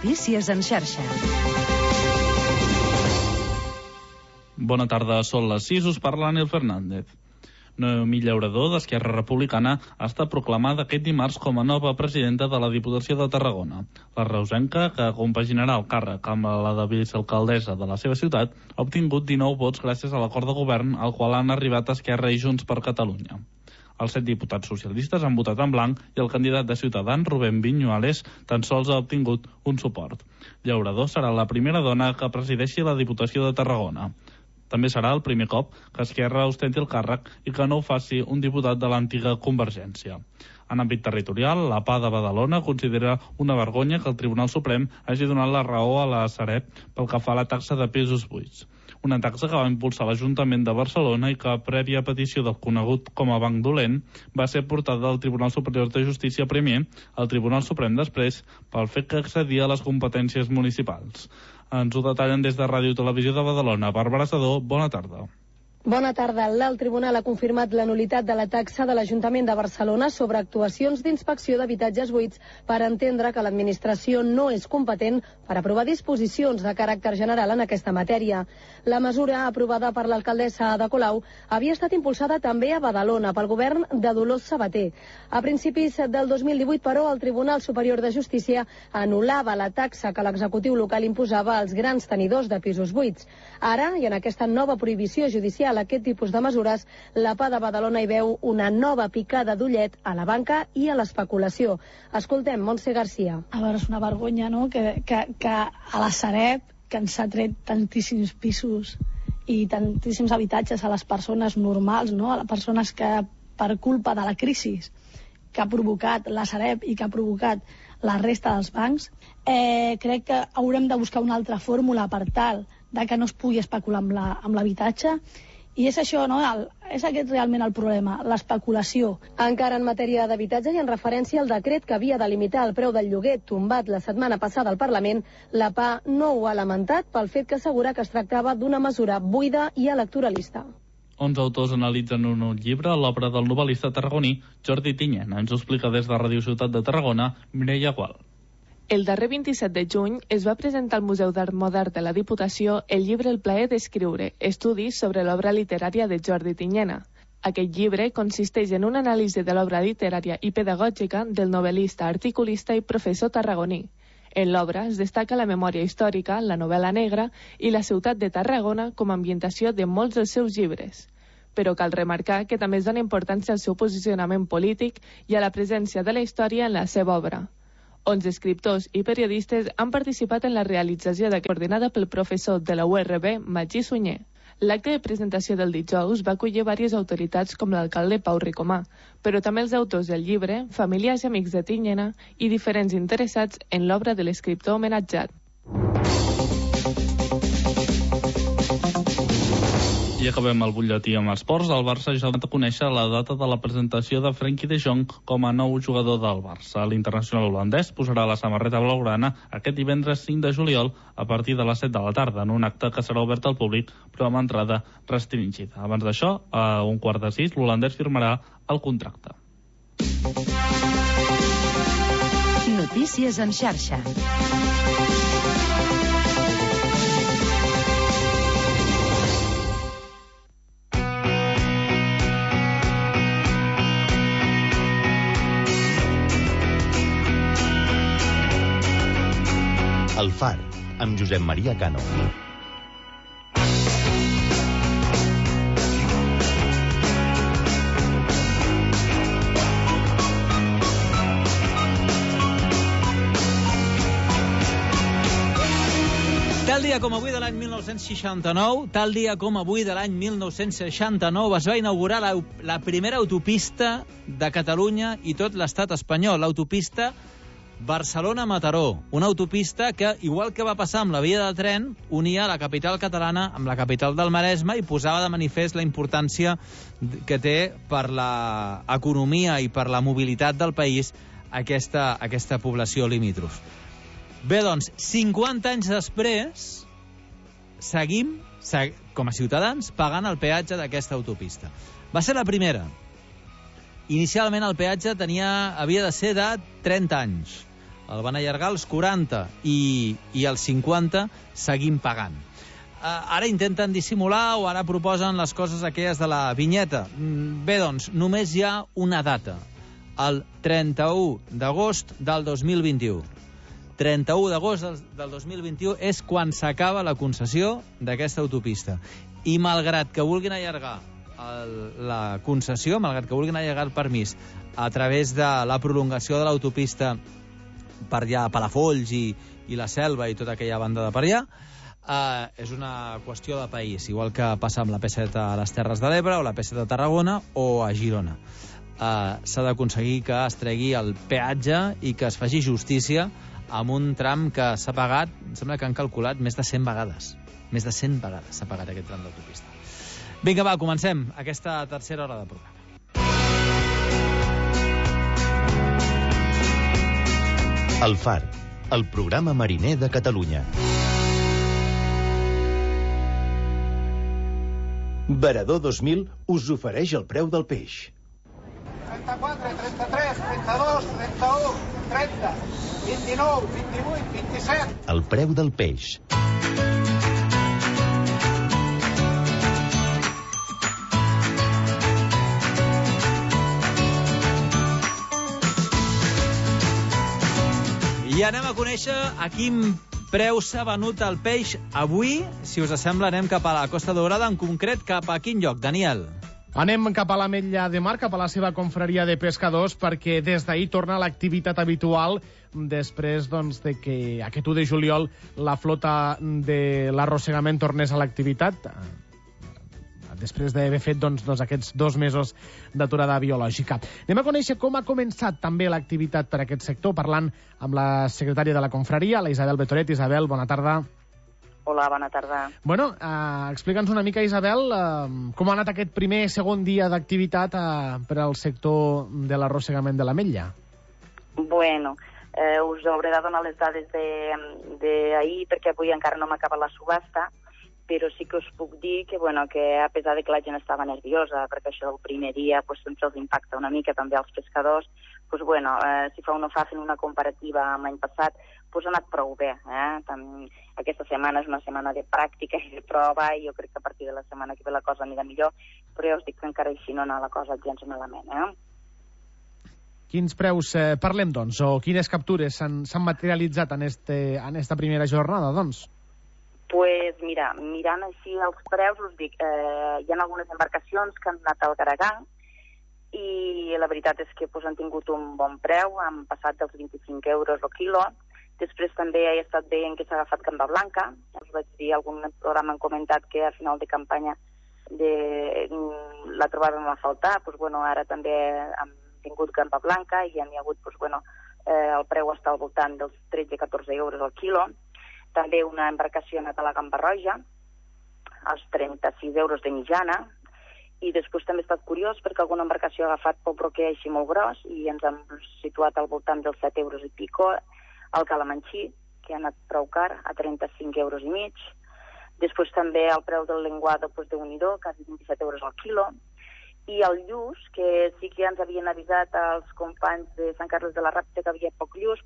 Notícies en xarxa. Bona tarda, són les 6, us parla Anel Fernández. Noemí Llauradó, d'Esquerra Republicana, ha estat proclamada aquest dimarts com a nova presidenta de la Diputació de Tarragona. La reusenca, que compaginarà el càrrec amb la de vicealcaldessa de la seva ciutat, ha obtingut 19 vots gràcies a l'acord de govern al qual han arribat Esquerra i Junts per Catalunya. Els 7 diputats socialistes han votat en blanc i el candidat de Ciutadans, Rubén Viñuales, tan sols ha obtingut un suport. Llauradó serà la primera dona que presideixi la Diputació de Tarragona. També serà el primer cop que Esquerra ostenti el càrrec i que no ho faci un diputat de l'antiga Convergència. En àmbit territorial, la PA de Badalona considera una vergonya que el Tribunal Suprem hagi donat la raó a la Sareb pel que fa a la taxa de pisos buits. Una taxa que va impulsar l'Ajuntament de Barcelona i que, prèvia petició del conegut com a Banc Dolent, va ser portada al Tribunal Superior de Justícia primer, al Tribunal Suprem després, pel fet que accedia a les competències municipals. Ens ho detallen des de Ràdio Televisió de Badalona. Bàrbara Sadó, bona tarda. Bona tarda. L'Alt Tribunal ha confirmat la nul·litat de la taxa de l'Ajuntament de Barcelona sobre actuacions d'inspecció d'habitatges buits per entendre que l'administració no és competent per aprovar disposicions de caràcter general en aquesta matèria. La mesura, aprovada per l'alcaldessa Ada Colau, havia estat impulsada també a Badalona pel govern de Dolors Sabater. A principis del 2018, però, el Tribunal Superior de Justícia anul·lava la taxa que l'executiu local imposava als grans tenidors de pisos buits. Ara, i en aquesta nova prohibició judicial aquest tipus de mesures, la PA de Badalona hi veu una nova picada d'ullet a la banca i a l'especulació. Escoltem Montse Garcia. A veure, és una vergonya, no?, que a la Sareb, que ens ha tret tantíssims pisos i tantíssims habitatges a les persones normals, no?, a les persones que per culpa de la crisi que ha provocat la Sareb i que ha provocat la resta dels bancs, crec que haurem de buscar una altra fórmula per tal de que no es pugui especular amb l'habitatge. I és això, no? És aquest realment el problema, l'especulació. Encara en matèria d'habitatge i en referència al decret que havia de limitar el preu del lloguer tombat la setmana passada al Parlament, la PA no ho ha lamentat pel fet que assegura que es tractava d'una mesura buida i electoralista. 11 autors analitzen un llibre, l'obra del novel·lista tarragoní Jordi Tinyent. Ens ho explica des de Ràdio Ciutat de Tarragona, Mireia Gual. El darrer 27 de juny es va presentar al Museu d'Art Modern de la Diputació el llibre El plaer d'escriure, estudis sobre l'obra literària de Jordi Tinyent. Aquest llibre consisteix en una anàlisi de l'obra literària i pedagògica del novel·lista, articulista i professor tarragoní. En l'obra es destaca la memòria històrica, la novel·la negra i la ciutat de Tarragona com a ambientació de molts dels seus llibres. Però cal remarcar que també es dona importància al seu posicionament polític i a la presència de la història en la seva obra. 11 escriptors i periodistes han participat en la realització d'aquesta coordinada pel professor de la URB, Magí Sunyer. L'acte de presentació del dijous va acollir diverses autoritats com l'alcalde Pau Ricomà, però també els autors del llibre, familiars i amics de Tinyent i diferents interessats en l'obra de l'escriptor homenatjat. I acabem el butlletí amb esports. El Barça ja va conèixer la data de la presentació de Frenkie de Jong com a nou jugador del Barça. L'internacional holandès posarà la samarreta blaugrana aquest divendres 5 de juliol a partir de les 7 de la tarda, en un acte que serà obert al públic però amb entrada restringida. Abans d'això, a 5:15, l'holandès firmarà el contracte. Notícies en xarxa. El Far, amb Josep Maria Cano. Tal dia com avui de l'any 1969, tal dia com avui de l'any 1969, es va inaugurar la primera autopista de Catalunya i tot l'estat espanyol, l'autopista Barcelona-Mataró, una autopista que, igual que va passar amb la via de tren, unia la capital catalana amb la capital del Maresme i posava de manifest la importància que té per l'economia i per la mobilitat del país aquesta població limítrof. Bé, doncs, 50 anys després, seguim, com a ciutadans, pagant el peatge d'aquesta autopista. Va ser la primera. Inicialment el peatge havia de ser de 30 anys. el van allargar als 40 i als 50 seguim pagant. Ara intenten dissimular o ara proposen les coses aquelles de la vinyeta. Bé, doncs, només hi ha una data, el 31 d'agost del 2021. 31 d'agost del 2021 és quan s'acaba la concessió d'aquesta autopista. I malgrat que vulguin allargar la concessió, malgrat que vulguin allargar el permís a través de la prolongació de l'autopista per allà a Palafolls i la Selva i tota aquella banda de per allà, és una qüestió de país, igual que passa amb la P7 a les Terres de l'Ebre o la P7 a Tarragona o a Girona. S'ha d'aconseguir que es tregui el peatge i que es faci justícia amb un tram que s'ha pagat, em sembla que han calculat més de 100 vegades. Més de 100 vegades s'ha pagat aquest tram d'autopista. Vinga, va, comencem aquesta tercera hora de programa. El Far, el programa mariner de Catalunya. Varador 2000 us ofereix el preu del peix. 34, 33, 32, 31, 30, 29, 28, 27... El preu del peix. I anem a conèixer a quin preu s'ha venut el peix avui. Si us sembla, anem cap a la Costa Daurada, en concret cap a quin lloc, Daniel? Anem cap a l'Ametlla de Mar, cap a la seva confraria de pescadors, perquè des d'ahir torna l'activitat habitual després de que aquest 1 de juliol la flota de l'arrossegament tornés a l'activitat, després d'haver fet aquests 2 mesos d'aturada biològica. Anem a conèixer com ha començat també l'activitat per aquest sector, parlant amb la secretària de la confraria, la Isabel Betoret. Isabel, bona tarda. Hola, bona tarda. Bueno, explica'ns una mica, Isabel, com ha anat aquest primer, segon dia d'activitat per al sector de l'arrossegament de l'Ametlla. Bueno, us hauré de donar les dades d'ahir perquè avui encara no m'ha acabat la subhasta, però sí que us puc dir que a pesar de que la gent estava nerviosa, perquè això del primer dia sempre els impacta una mica també als pescadors, si fa o no fa fent una comparativa amb l'any passat, ha anat prou bé. Aquesta setmana és una setmana de pràctica i de prova i jo crec que a partir de la setmana que ve la cosa anirà millor, però ja us dic que encara així no anar la cosa gens malament. Quins preus parlem, doncs, o quines captures s'han materialitzat en esta primera jornada, doncs? Pues mira, mirant així els preus, us dic, hi ha algunes embarcacions que han anat al Garagant i la veritat és que han tingut un bon preu, han passat dels 25 euros el quilo. Després també he estat veient que s'ha agafat gamba blanca. Us vaig dir, algun programa han comentat que a final de campanya la trobàvem a faltar. Ara també hem tingut gamba blanca i hi ha hagut, el preu està al voltant dels 13-14 euros al quilo. També una embarcació ha anat a la gamba roja, als 36 euros de mitjana. I després també ha estat curiós perquè alguna embarcació ha agafat pel broquer així molt gros i ens hem situat al voltant dels 7 euros i pico. El calamanxí, que ha anat prou car, a 35 euros i mig. Després també el preu del lenguado de unidor, quasi 27 euros al quilo. I el lluç, que sí que ens havien avisat els companys de Sant Carles de la Ràpita que havia poc lluç,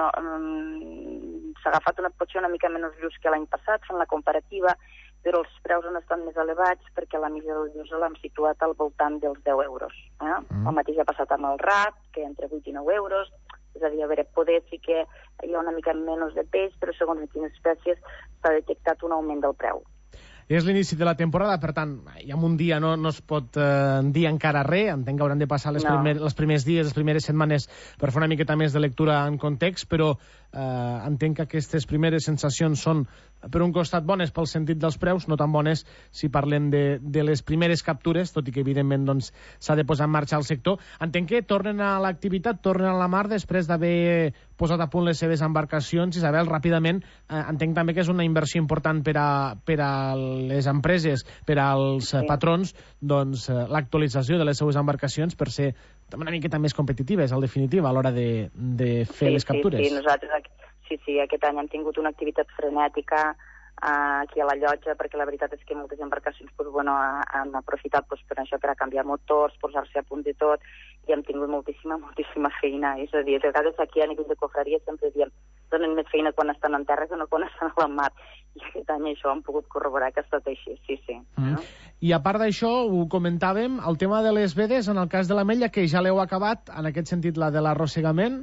s'ha agafat potser una mica menys lluç que l'any passat, fent la comparativa, però els preus han estat més elevats perquè la mitja del lluç l'hem situat al voltant dels 10 euros. El mateix ha passat amb el rat, que entre 8 i 9 euros, és a dir, a veure, poder sí que hi ha una mica menys de peix, però segons en quines espècies s'ha detectat un augment del preu. És l'inici de la temporada, per tant, ja en un dia no es pot dir encara res, entenc que hauran de passar els primers dies, les primeres setmanes per fer una miqueta més de lectura en context, però entenc que aquestes primeres sensacions són, per un costat, bones pel sentit dels preus, no tan bones si parlem de les primeres captures, tot i que evidentment s'ha de posar en marxa el sector. Entenc que tornen a l'activitat, tornen a la mar després d'haver posat a punt les seves embarcacions. Isabel, ràpidament, entenc també que és una inversió important per a les empreses, per als patrons, l'actualització de les seues embarcacions per ser una miqueta més competitives, en definitiva, a l'hora de fer les captures. Sí, nosaltres aquest any hem tingut una activitat frenètica aquí a la llotja, perquè la veritat és que moltes embarcacions han aprofitat per això, per a canviar motors, posar-se a punt de tot, i hem tingut moltíssima feina. És a dir, de vegades aquí a nivell de cofreria sempre diem donen més feina quan estan en terra que no quan estan a la mar. I aquest any això hem pogut corroborar que ha estat així, sí. I a part d'això, ho comentàvem, el tema de les vedes, en el cas de l'Ametlla, que ja l'heu acabat, en aquest sentit la de l'arrossegament,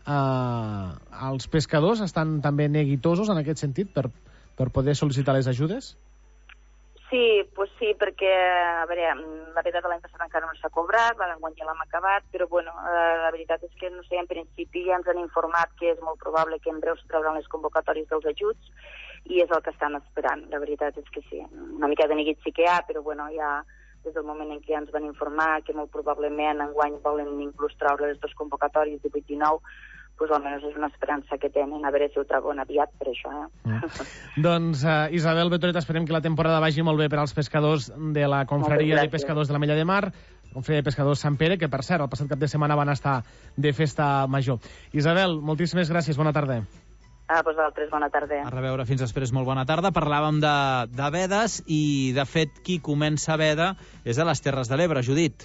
els pescadors estan també neguitosos en aquest sentit per poder sol·licitar les ajudes? Sí, perquè, a veure, la veritat l'any passat encara no s'ha cobrat, l'any ja l'hem acabat, però la veritat és que, no sé, en principi ja ens han informat que és molt probable que en breu es trauran les convocatòries dels ajuts i és el que estan esperant. La veritat és que sí, una mica de neguit sí que hi ha, però ja des del moment en què ens van informar que molt probablement enguany volen inclús treure les dues convocatòries 18-19, doncs almenys és una esperança que tenen, a veure si ho troben aviat per això. Doncs, Isabel Betoret, esperem que la temporada vagi molt bé per als pescadors de la Confraria de Pescadors de l'Ametlla de Mar, Confraria de Pescadors Sant Pere, que per cert, el passat cap de setmana van estar de festa major. Isabel, moltíssimes gràcies, bona tarda. A vosaltres, bona tarda. A reveure, fins després, molt bona tarda. Parlàvem de vedes i, de fet, qui comença a veda és a les Terres de l'Ebre, Judit.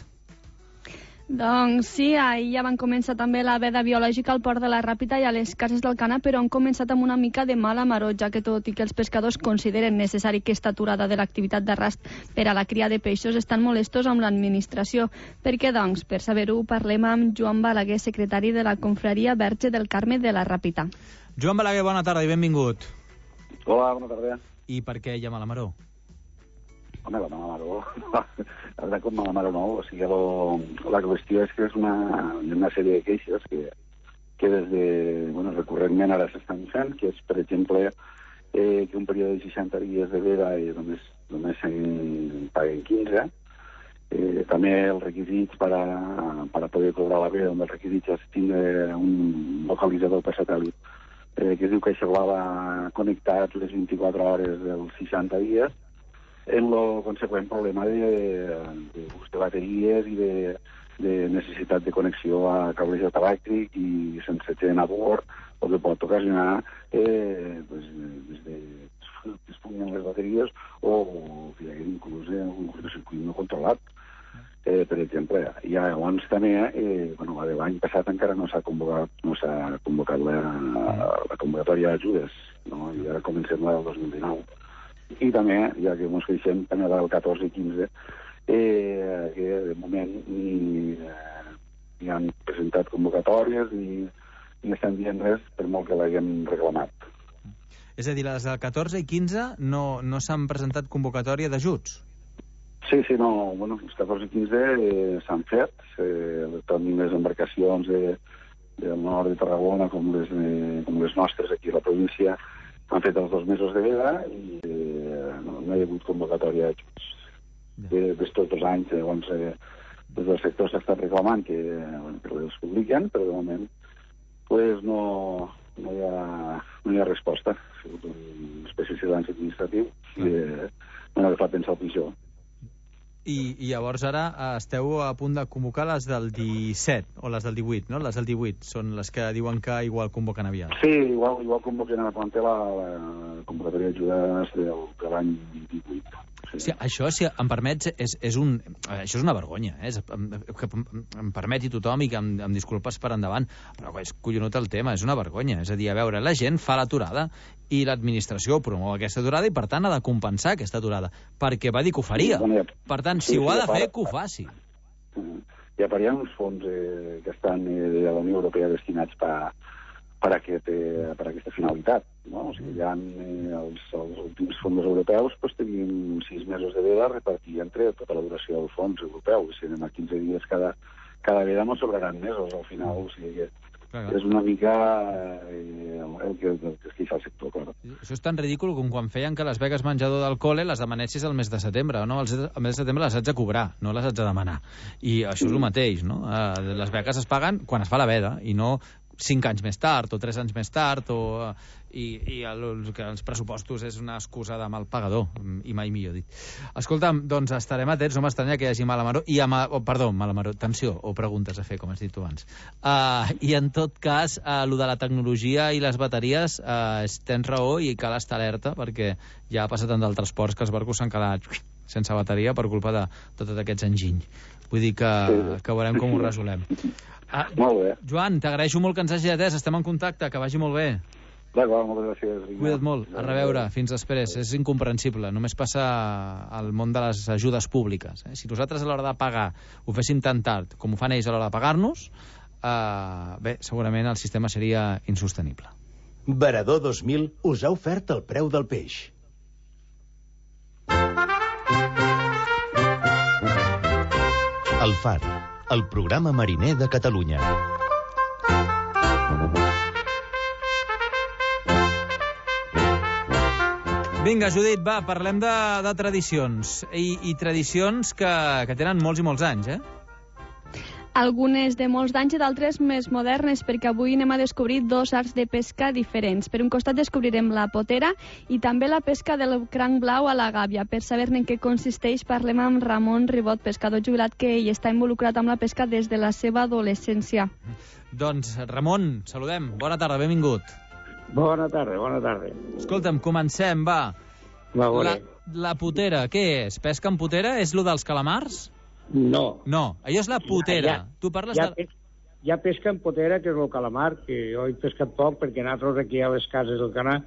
Doncs sí, ahir ja van començar també la veda biològica al port de la Ràpita i a les cases del Cana, però han començat amb una mica de mala maror, ja que tot i que els pescadors consideren necessari aquesta aturada de l'activitat d'arrast per a la cria de peixos, estan molestos amb l'administració. Per què, doncs? Per saber-ho, parlem amb Joan Balaguer, secretari de la Confraria Verge del Carme de la Ràpita. Joan Balaguer, bona tarda i benvingut. Hola, bona tarda. I per què hi ha mala maror? Home, la mala maror, la veritat com mala maror no, o sigui, la qüestió és que és una sèrie de queixes que des de, recurrentment ara s'estan fent, que és, per exemple, que un període de 60 dies de veda només se'n paguen 15, també els requisits per a poder cobrar la veda, els requisits és tindre un localitzador per satèl·lit, que es diu que s'haurà connectat les 24 hores dels 60 dies, en el conseqüent problema d'ús de bateries i de necessitat de connexió a cablejat elèctric i sense gent a bord, el que pot ocasionar des de que es puguin les bateries o que hi hagi inclús un curtcircuit no controlat. Per exemple, i llavors també, l'any passat encara no s'ha convocat la convocatòria d'ajudes, no? I ara comencem la del 2019. I també, ja que ens queixem també del 14 i 15, que de moment ni han presentat convocatòries ni estan dient res per molt que l'haguem reclamat. És a dir, les del 14 i 15 no s'han presentat convocatòria d'ajuts? Sí, no, els 14 i 15 s'han fet, tant les embarcacions del nord de Tarragona com les nostres aquí a la província han fet els 2 mesos de veda i no hi ha hagut convocatòria d'ajuts. Des tots els anys, llavors, des del sector s'ha estat reclamant que els publiquen, però de moment no hi ha resposta. Ha sigut una espècie de silenci administratiu i no ha fet pensar el pitjor. I llavors ara esteu a punt de convocar les del 17 o les del 18, no? Les del 18 són les que diuen que igual convoquen aviat. Sí, igual convoquen a la planter la convocatòria d'ajudes de l'any 18. Sí, això, si em permets, això és una vergonya, que em permeti tothom i que em disculpes per endavant, però és collonut el tema, és una vergonya. És a dir, a veure, la gent fa l'aturada i l'administració promou aquesta aturada i, per tant, ha de compensar aquesta aturada, perquè va dir que ho faria. Per tant, si ho ha de fer, que ho faci. Hi ha uns fons que estan de la Unió Europea destinats per a aquesta finalitat. No? O sigui, hi ha els últims fons europeus tenim 6 mesos de veda a repartir entre tota la duració del fons europeu. Si anem a 15 dies cada veda no sobraran mesos al final. O sigui que és una mica el que es queixa el sector, clar. Això és tan ridícul com quan feien que les beques menjador del col·le les demanessis al mes de setembre. No? Al mes de setembre les haig de cobrar, no les haig de demanar. I això és el mateix, no? Les beques es paguen quan es fa la veda i no 5 anys més tard o 3 anys més tard i els pressupostos és una excusa de mal pagador, i mai millor dit. Escolta'm, doncs estarem atents, no m'estranya que hi hagi mala maror, tensió o preguntes a fer, com has dit tu abans. I en tot cas, lo de la tecnologia i les bateries, tens raó i cal estar alerta, perquè ja ha passat en d'altres ports que els barcos s'han quedat sense bateria per culpa de tots aquests enginys. Vull dir que veurem com ho resolem. Molt bé. Joan, t'agraeixo molt que ens hagi atès, estem en contacte, que vagi molt bé. D'acord, moltes gràcies. Cuida't molt, a reveure, fins després. És incomprensible, només passa al món de les ajudes públiques. Si nosaltres a l'hora de pagar ho féssim tan tard com ho fan ells a l'hora de pagar-nos, bé, segurament el sistema seria insostenible. Varador 2000 us ha ofert el preu del peix. El Far, el programa mariner de Catalunya. Vinga, Judit, va, parlem de tradicions. I tradicions que tenen molts i molts anys, Algunes de molts d'anys i d'altres més modernes, perquè avui anem a descobrir 2 arts de pesca diferents. Per un costat descobrirem la potera i també la pesca del cranc blau a la gàbia. Per saber-ne en què consisteix, parlem amb Ramon Ribot, pescador jubilat, que ell està involucrat amb la pesca des de la seva adolescència. Doncs, Ramon, saludem. Bona tarda, benvingut. Bona tarda. Escolta'm, comencem, va. La potera, què és? Pesca en potera? És lo dels calamars? No. No, allò és la potera. Tu parles de... Hi ha pesca en potera, que és el calamar, que jo he pescat poc, perquè nosaltres aquí a les cases del Canà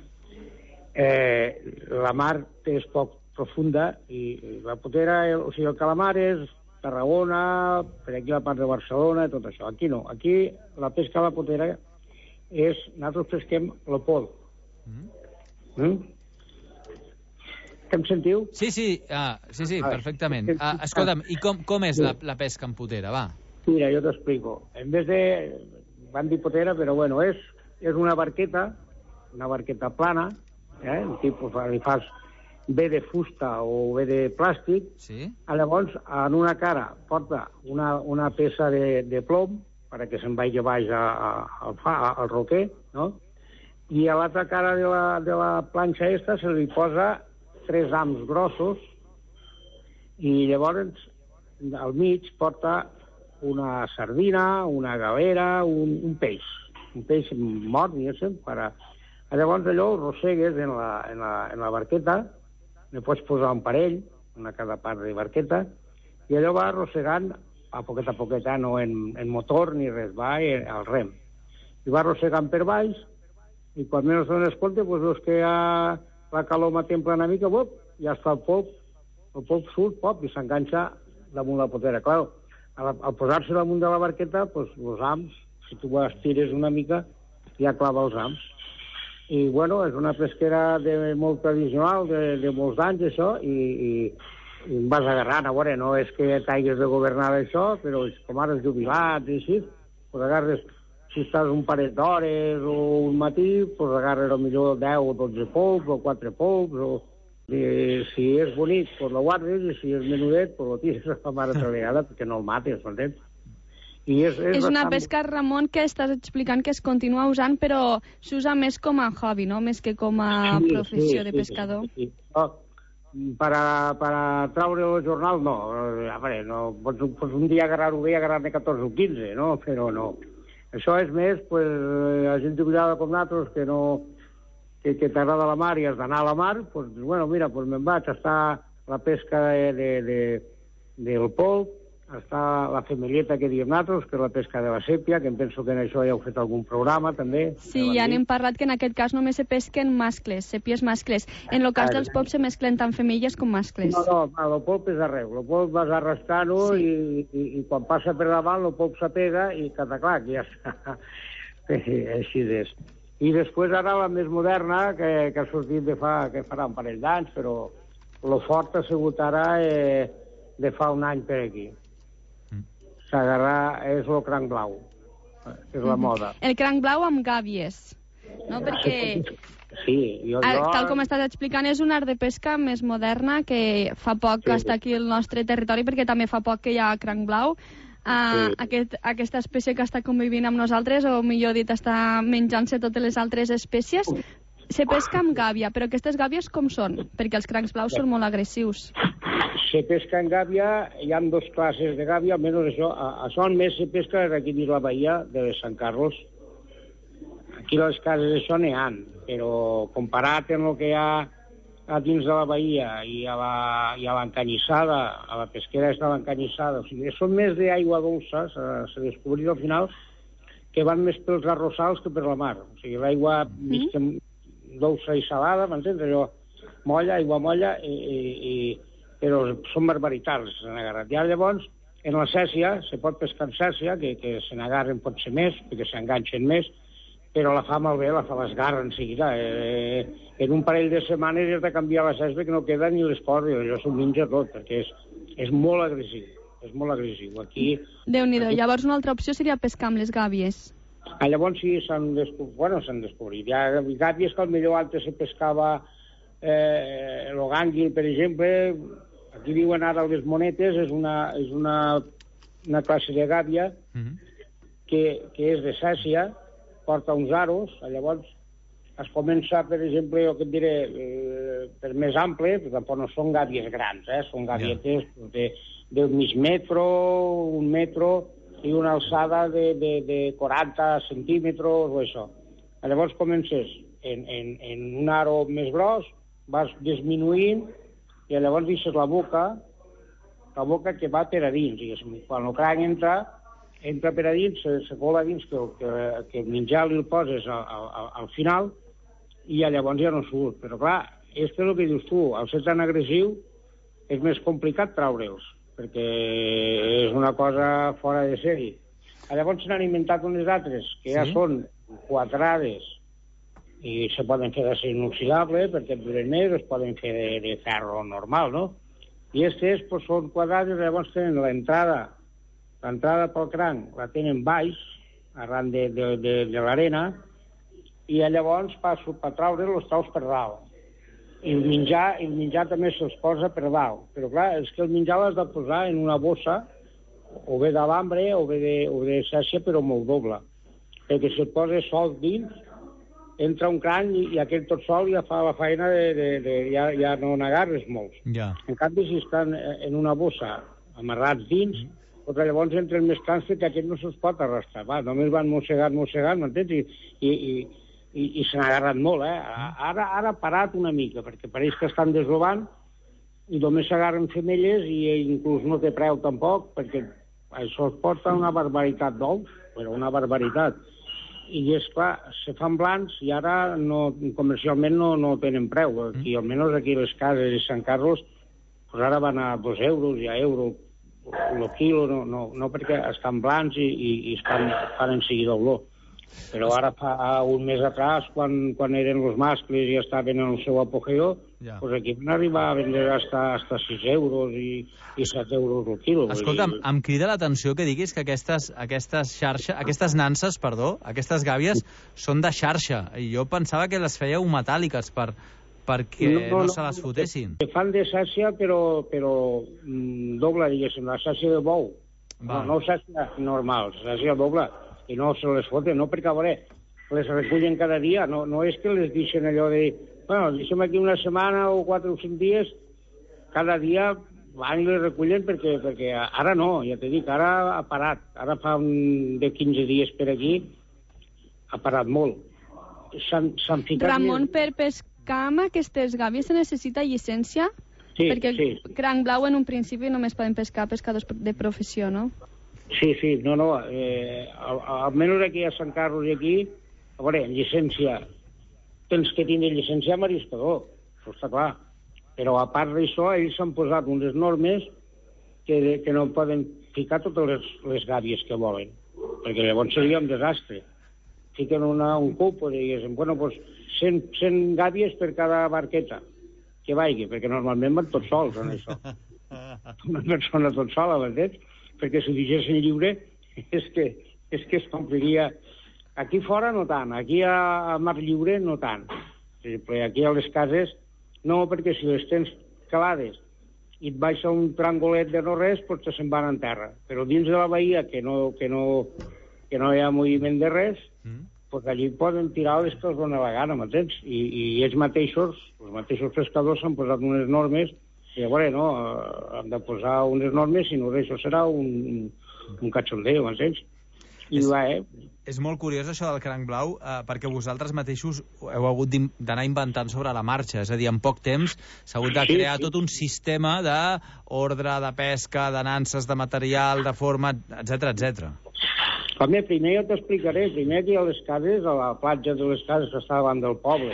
la mar és poc profunda, i la potera, o sigui, el calamar és Tarragona, per aquí la part de Barcelona, i tot això. Aquí no. Aquí la pesca a la potera és... Nosaltres pesquem el pol. Que em sentiu? Sí, perfectament. Escolta'm, i com és la pesca en potera, va? Mira, jo t'explico. En vez de... Van dir potera, però bueno, és una barqueta plana, tipus, li fas bé de fusta o bé de plàstic, llavors en una cara porta una peça de plom perquè se'n vagi baix al roquer, no? I a l'altra cara de la planxa esta se li posa 3 hams grossos i llavors al mig porta una sardina, una galera, un peix mort, diguéssim, llavors allò ho rossegues en la barqueta, ne pots posar un parell, una a cada part de barqueta, i allò va arrossegant a poquet, no en motor ni res, va al rem. I va arrossegant per baix, i quan menys dones compte, doncs veus que la calor m'atempla una mica, ja està el polp surt, i s'enganxa damunt la potera. Clar, al posar-se damunt de la barqueta, doncs els hams, si tu estires una mica, ja clava els hams. I, bueno, és una pesquera molt tradicional, de molts anys, això, i em vas agarrant, a veure, no és que t'hagues de governar això, però com ara els jubilats i així, doncs agarres, si estàs un parell d'hores o un matí, doncs agarres millor 10 o 12 polps o 4 polps, si és bonic, doncs la guardes, i si és menudet, doncs la tires a la mare trelegada, perquè no el mates, m'entens? És una pesca, Ramon, que estàs explicant que es continua usant, però s'usa més com a hobby, no? Més que com a professió de pescador. Sí. Per a traure el jornal, no. A veure, pots un dia agarrar-ho bé i agarrar-ne 14 o 15, no? Però no. Això és més, la gent jubilada com nosaltres, que t'agrada la mar i has d'anar a la mar, doncs, bueno, mira, me'n vaig, està la pesca del polp, està la femelleta que diem nosaltres, que és la pesca de la sèpia, que em penso que en això ja heu fet algun programa, també. Sí, ja n'hem parlat, que en aquest cas només se pesquen mascles, sèpies mascles. En el cas dels polps se mesclen tant femelles com mascles. No, el polp és arreu. El polp vas arrastrant-ho i quan passa per davant el polp s'apega i cataclac, ja està. Així és. I després ara la més moderna, que ha sortit que farà un parell d'anys, però el fort ha sigut ara de fa un any per aquí. S'agarrar és el cranc blau, és la moda. El cranc blau amb gàbies, no? Perquè, sí, tal com estàs explicant, és un art de pesca més moderna que fa poc està aquí al nostre territori, perquè també fa poc que hi ha cranc blau. aquesta espècie que està convivint amb nosaltres, o millor dit, està menjant-se totes les altres espècies. Se pesca amb gàbia, però aquestes gàbies com són? Perquè els crancs blaus són molt agressius. Se pesca en gàbia, hi ha dues classes de gàbia, almenys això més se pesca aquí dins la bahia de Sant Carlos. Aquí les cases d'això n'hi ha, però comparat amb el que hi ha a dins de la bahia i a l'encanyissada, a la pesquera de l'encanyissada, o sigui, són més d'aigua dolça, s'ha descobrit al final, que van més pels arrossals que per la mar. O sigui, l'aigua dolça i salada, m'entens? Allò, molla, aigua molla, però són barbaritats, se n'agarren. I llavors, en la sèssia, se pot pescar en sèssia, que se n'agarren pot ser més, perquè s'enganxen més, però la fa malbé, la fa l'esgarra en seguida. En un parell de setmanes ja t'ha canviat la sèssia que no queda ni les porres, allò s'ho menja tot, perquè és molt agressiu, és molt agressiu. Aquí... Déu-n'hi-do, llavors una altra opció seria pescar amb les gàbies. Llavors sí, s'han descobrit. Hi ha gàbies que potser antes se pescava el gànguil, per exemple, aquí diuen ara les monetes, és una classe de gàbia que és de sèssia, porta uns aros, llavors es comença, per exemple, jo que et diré, per més ample, però tampoc no són gàbies grans, són gàbietes de mig metro, 1 metro, i una alçada de 40 centímetres o això. Llavors comences en un aro més gros, vas disminuint, i llavors deixes la boca que va per a dins, diguéssim. Quan el cranc entra per a dins, se cola dins, que el menjar li el poses al final, i llavors ja no surt. Però clar, és el que dius tu, al ser tan agressiu, és més complicat traure'ls, perquè és una cosa fora de sèrie. Llavors s'han inventat unes altres, que ja són quadrades, i se poden fer d'acer inoxidable, perquè duren més, es poden fer de ferro normal, no? I aquestes són quadrades, llavors tenen l'entrada pel cranc la tenen baix, arran de l'arena, i llavors per traure els traus per dalt. I el menjar també se'ls posa per dalt. Però clar, és que el menjar l'has de posar en una bossa, o bé d'alambre o bé de sèssia, però molt doble. Perquè si et poses sol dins, entra un cranc i aquell tot sol ja fa la feina ja no n'agarres molts. En canvi, si estan en una bossa amarrats dins, però llavors entren més crancs que aquest no se'ls pot arrastrar. Només van mossegant, m'entens? I se n'ha agarrat molt, Ara ha parat una mica, perquè pareix que estan desovant i només s'agarren femelles i inclús no té preu tampoc, perquè això es porta una barbaritat d'ous, però una barbaritat. I és clar, se fan blancs i ara comercialment no tenen preu. Almenys aquí les cases de Sant Carlos ara van a 2 euros i a euro el quilo, no perquè estan blancs i fan en seguida olor. Però ara fa un mes atrás, quan eren els mascles i estaven en el seu apogeo, doncs aquí van arribar a vendre hasta 6 euros i 7 euros el quilo. Escolta'm, em crida l'atenció que diguis que aquestes nanses, aquestes gàbies, són de xarxa. I jo pensava que les fèieu metàl·liques perquè no se les fotessin. Fan de sàssia, però doble, diguéssim, la sàssia de bou. No sàssia normal, sàssia doble. I no se les foten, no perquè, a veure, les recullen cada dia, no és que les deixen allò de... Bueno, deixem aquí una setmana o 4 o 5 dies, cada dia van i les recullen perquè ara no, ja t'he dit, ara ha parat. Ara fa de 15 dies per aquí, ha parat molt. Ramon, per pescar amb aquestes gàbies se necessita llicència? Sí, perquè cranc blau en un principi només poden pescar pescadors de professió, no? Sí, almenys aquí a Sant Carlos i aquí, a veure, llicència, tens que tindre llicència mariscador, això està clar. Però a part d'això, ells s'han posat unes normes que no poden ficar totes les gàbies que volen, perquè llavors seria un desastre. Fiquen un cup, diguéssim, bueno, doncs 100 gàbies per cada barqueta que vagi, perquè normalment van tots sols en això. Una persona tot sola, m'entens? Perquè si ho deixessin lliure és que es compliria. Aquí fora no tant, aquí a mar lliure no tant. Aquí a les cases no, perquè si les tens calades i et baixa un trangolet de no res, potser se'n van en terra. Però dins de la bahia, que no hi ha moviment de res, pues allí poden tirar les que els dona la gana, m'entens? I ells mateixos, els mateixos pescadors s'han posat unes normes, i a veure, no, han de posar unes normes, si no això serà un cachondeo, m'entens? I és molt curiós això del cranc blau, perquè vosaltres mateixos heu hagut d'anar inventant sobre la marxa, és a dir, en poc temps s'ha hagut de crear tot un sistema d'ordre, de pesca, de nanses, de material, de forma, etc. Home, primer jo t'explicaré. Primer aquí a les cases, a la platja de les cases que està davant del poble,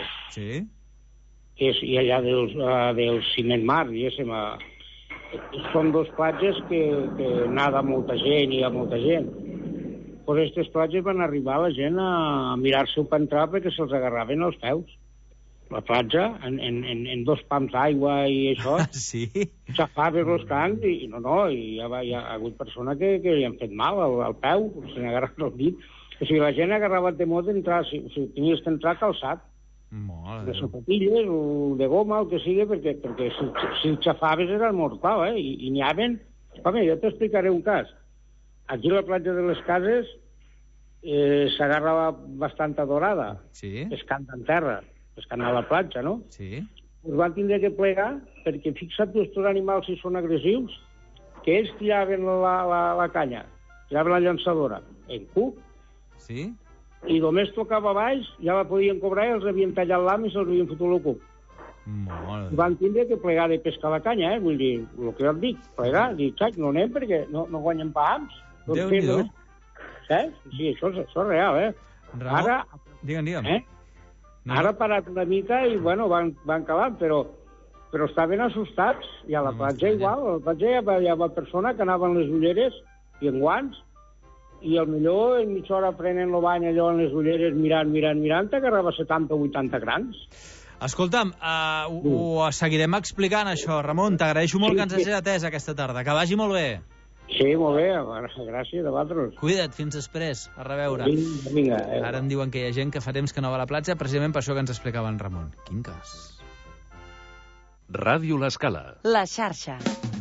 i allà del Ciment Mar, diguéssim, són dos platges que nada molta gent, hi ha molta gent. Pues aquestes platges van arribar la gent a mirar-se per entrar perquè se'ls agarraven els peus. La platja, en 2 pams d'aigua i això, xafaves els cans i hi ha hagut persones que li han fet mal al peu, se n'ha agarrat el dit. O sigui, la gent ha agarrat de moda d'entrar, si tenies d'entrar calçat, de sapatilles o de goma, el que sigui, perquè si el xafaves era mortal, i n'hi havien... Home, jo t'explicaré un cas. Aquí a la platja de les Cases s'agarra bastant adorada, pescant en terra, pescant a la platja, no? Us van tindre que plegar, perquè fixa't tu, estos animals, si són agressius, que ells tiraven la canya, tiraven la llançadora, en cuc, i només tocava baix, ja la podien cobrar i els havien tallat l'am i se'ls havien fotut el cuc. Van tindre que plegar de pescar la canya, vull dir, el que jo et dic, plegar, dir, xac, no anem perquè no guanyem pams. Déu-n'hi-do. Sí, això és real, Ara... Digue'm. Ara ha parat una mica i, bueno, van calant, però estaven assustats. I a la platja igual, a la platja hi havia persona que anaven les ulleres i en guants, i potser en mitja hora prenen el bany allò en les ulleres, mirant, t'agarrava 70 o 80 grans. Escolta'm, ho seguirem explicant, això. Ramon, t'agraeixo molt que ens hagis atès aquesta tarda. Que vagi molt bé. Sí, molt bé. Gràcies a vosaltres. Cuida't, fins després. A reveure. Vinga. Ara em diuen que hi ha gent que fa temps que no va a la platja, precisament per això que ens explicava en Ramon. Quin cas. Ràdio L'Escala. La xarxa.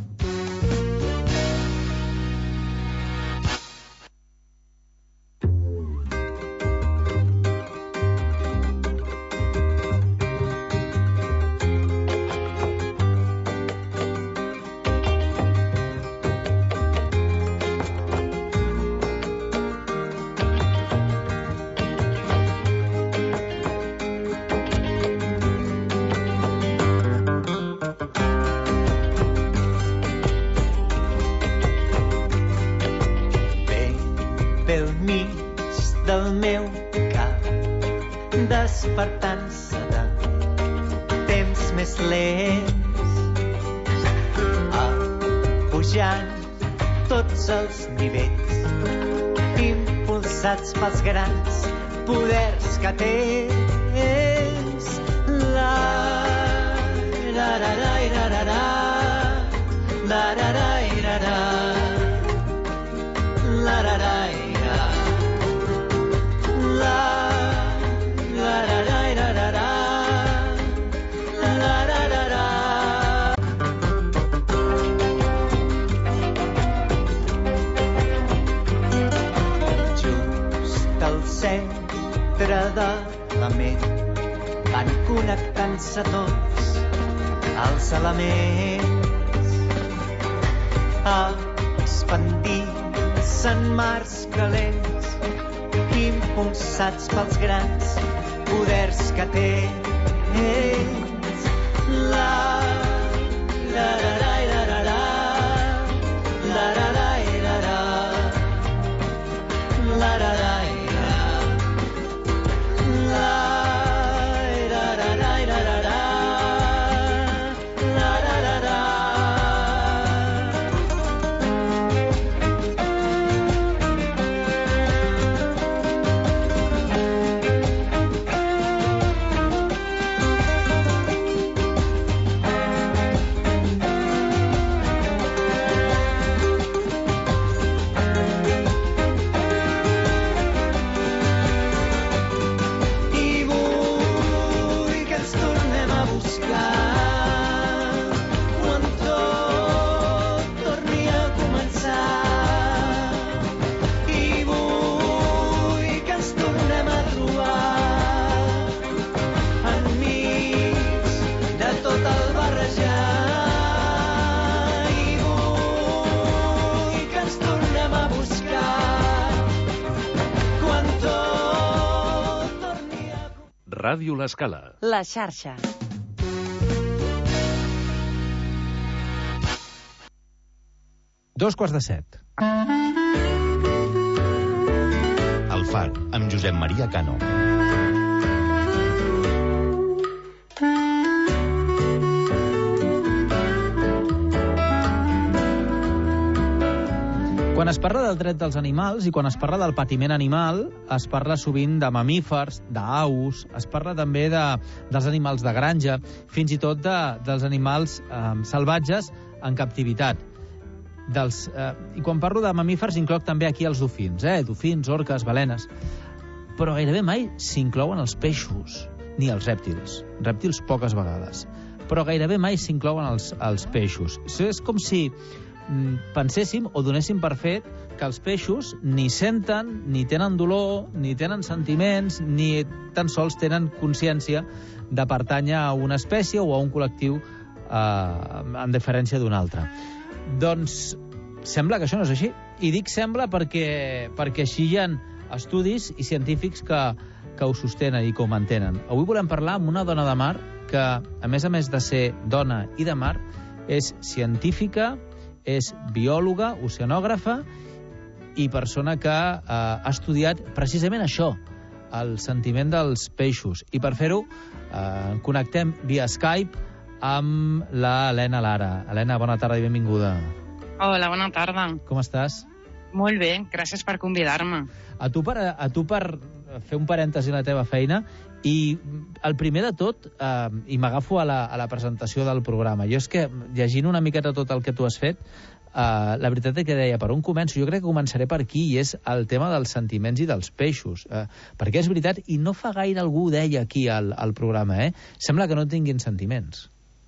Despertant-se de temps més lents, pujant tots els nivells, impulsats pels grans poders que tens. De la ment van connectant-se tots els elements, expandint-se en mars calents, impulsats pels grans poders que tens. Ràdio L'Escala. La xarxa. Dos quarts de 7. El Far, amb Josep Maria Cano. Quan es parla del dret dels animals i quan es parla del patiment animal, es parla sovint de mamífers, d'aus, es parla també dels animals de granja, fins i tot dels animals salvatges en captivitat. I quan parlo de mamífers incloc també aquí els dofins, dofins, orques, balenes. Però gairebé mai s'inclouen els peixos, ni els rèptils. Rèptils poques vegades. Però gairebé mai s'inclouen els peixos. És com si penséssim o donéssim per fet que els peixos ni senten, ni tenen dolor, ni tenen sentiments, ni tan sols tenen consciència de pertànyer a una espècie o a un col·lectiu en diferència d'un altre. Doncs sembla que això no és així. I dic sembla perquè així hi ha estudis i científics que ho sostenen i que ho mantenen. Avui volem parlar amb una dona de mar que, a més de ser dona i de mar, és científica, és biòloga, oceanògrafa i persona que ha estudiat precisament això, el sentiment dels peixos. I per fer-ho connectem via Skype amb la Helena Lara. Helena, bona tarda i benvinguda. Hola, bona tarda. Com estàs? Molt bé, gràcies per convidar-me. A tu per fer un parèntesi a la teva feina, i el primer de tot, i m'agafo a la presentació del programa, jo és que, llegint una miqueta tot el que tu has fet, la veritat és que deia, per on començo? Jo crec que començaré per aquí, i és el tema dels sentiments i dels peixos. Perquè és veritat, i no fa gaire algú ho deia aquí al programa, sembla que no tinguin sentiments.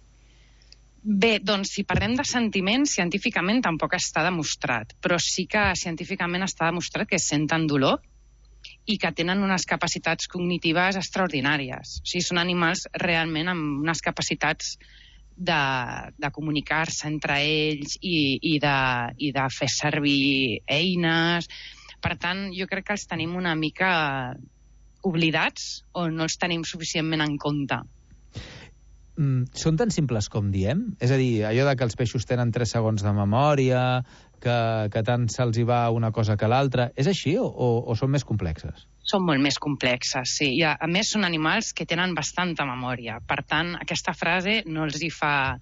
Bé, doncs si parlem de sentiments, científicament tampoc està demostrat, però sí que científicament està demostrat que senten dolor i que tenen unes capacitats cognitives extraordinàries. O sigui, són animals realment amb unes capacitats de comunicar-se entre ells i de fer servir eines. Per tant, jo crec que els tenim una mica oblidats o no els tenim suficientment en compte. Són tan simples com diem? És a dir, allò de que els peixos tenen 3 segons de memòria, que tant se'ls hi va una cosa que l'altra, és així o són més complexes? Són molt més complexes, sí. I a més són animals que tenen bastanta memòria. Per tant, aquesta frase no els hi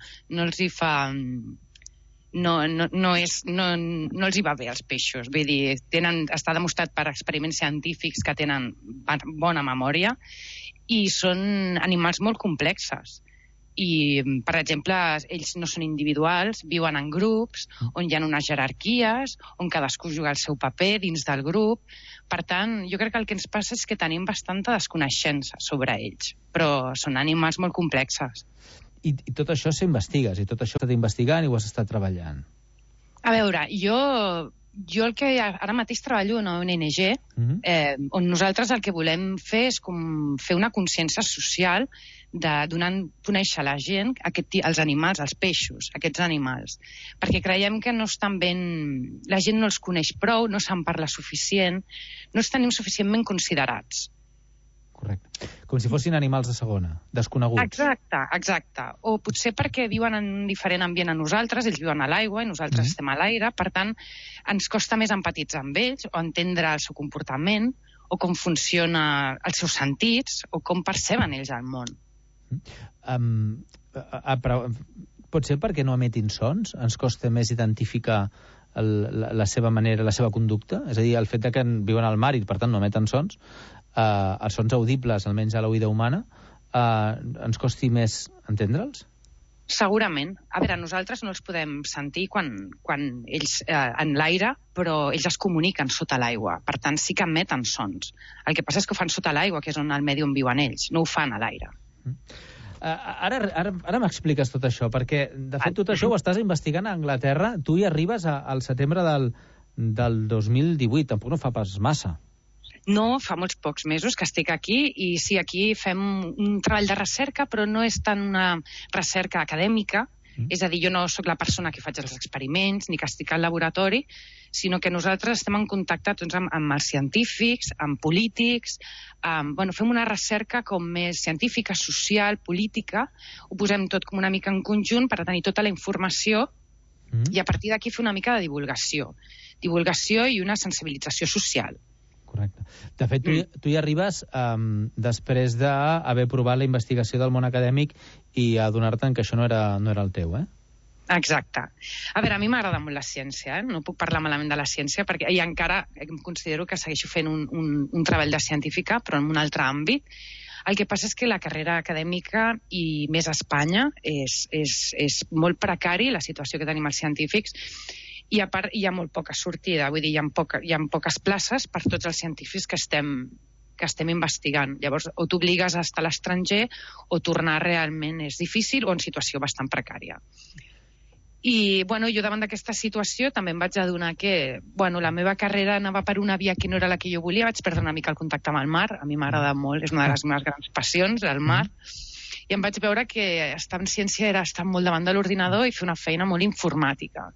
va bé als peixos. Vull dir, està demostrat per experiments científics que tenen bona memòria i són animals molt complexes. I, per exemple, ells no són individuals, viuen en grups, on hi ha unes jerarquies, on cadascú juga el seu paper dins del grup. Per tant, jo crec que el que ens passa és que tenim bastanta desconeixença sobre ells, però són animals molt complexes. I tot això s'investigues, i tot això s'està investigant i ho has estat treballant. A veure, jo el que ara mateix treballo en una ONG, on nosaltres el que volem fer és com fer una consciència social donant a conèixer a la gent els animals, els peixos, aquests animals. Perquè creiem que no estan ben... La gent no els coneix prou, no se'n parla suficient, no els tenim suficientment considerats. Correcte. Com si fossin animals de segona, desconeguts. Exacte. O potser perquè viuen en un diferent ambient a nosaltres, ells viuen a l'aigua i nosaltres estem a l'aire, per tant, ens costa més empatitzar amb ells o entendre el seu comportament o com funciona els seus sentits o com perceben ells el món. Pot ser perquè no emetin sons? Ens costa més identificar la seva manera, la seva conducta? És a dir, el fet que viuen al mar i per tant no emeten sons, els sons audibles, almenys a l'oïda humana, ens costi més entendre'ls? Segurament. A veure, nosaltres no els podem sentir quan ells en l'aire, però ells es comuniquen sota l'aigua. Per tant, sí que emeten sons. El que passa és que ho fan sota l'aigua, que és el medi on viuen ells. No ho fan a l'aire. Ara m'expliques tot això, perquè, de fet, tot això ho estàs investigant a Anglaterra. Tu hi arribes al setembre del 2018, tampoc no fa pas massa. No, fa molts pocs mesos que estic aquí i sí, aquí fem un treball de recerca, però no és tant una recerca acadèmica, És a dir, jo no sóc la persona que faig els experiments ni que estic al laboratori, sinó que nosaltres estem en contacte doncs, amb els científics, amb polítics, fem una recerca com més científica, social, política, ho posem tot com una mica en conjunt per tenir tota la informació i a partir d'aquí fer una mica de divulgació i una sensibilització social. Correcte. De fet, tu hi arribes després d'haver provat la investigació del món acadèmic i adonar-te'n que això no era el teu, eh? Exacte. A veure, a mi m'agrada molt la ciència, no puc parlar malament de la ciència, perquè i encara em considero que segueixo fent un treball de científica, però en un altre àmbit. El que passa és que la carrera acadèmica, i més a Espanya, és molt precari, la situació que tenim els científics, i a part hi ha molt poca sortida, vull dir, hi ha poques places per tots els científics que estem investigant. Llavors, o t'obligues a estar a l'estranger o tornar realment és difícil o en situació bastant precària. I jo davant d'aquesta situació també em vaig adonar que la meva carrera anava per una via que no era la que jo volia, vaig perdre una mica el contacte amb el mar, a mi m'agrada molt, és una de les meves grans passions, el mar, i em vaig veure que estar en ciència era estar molt davant de l'ordinador i fer una feina molt informàtica.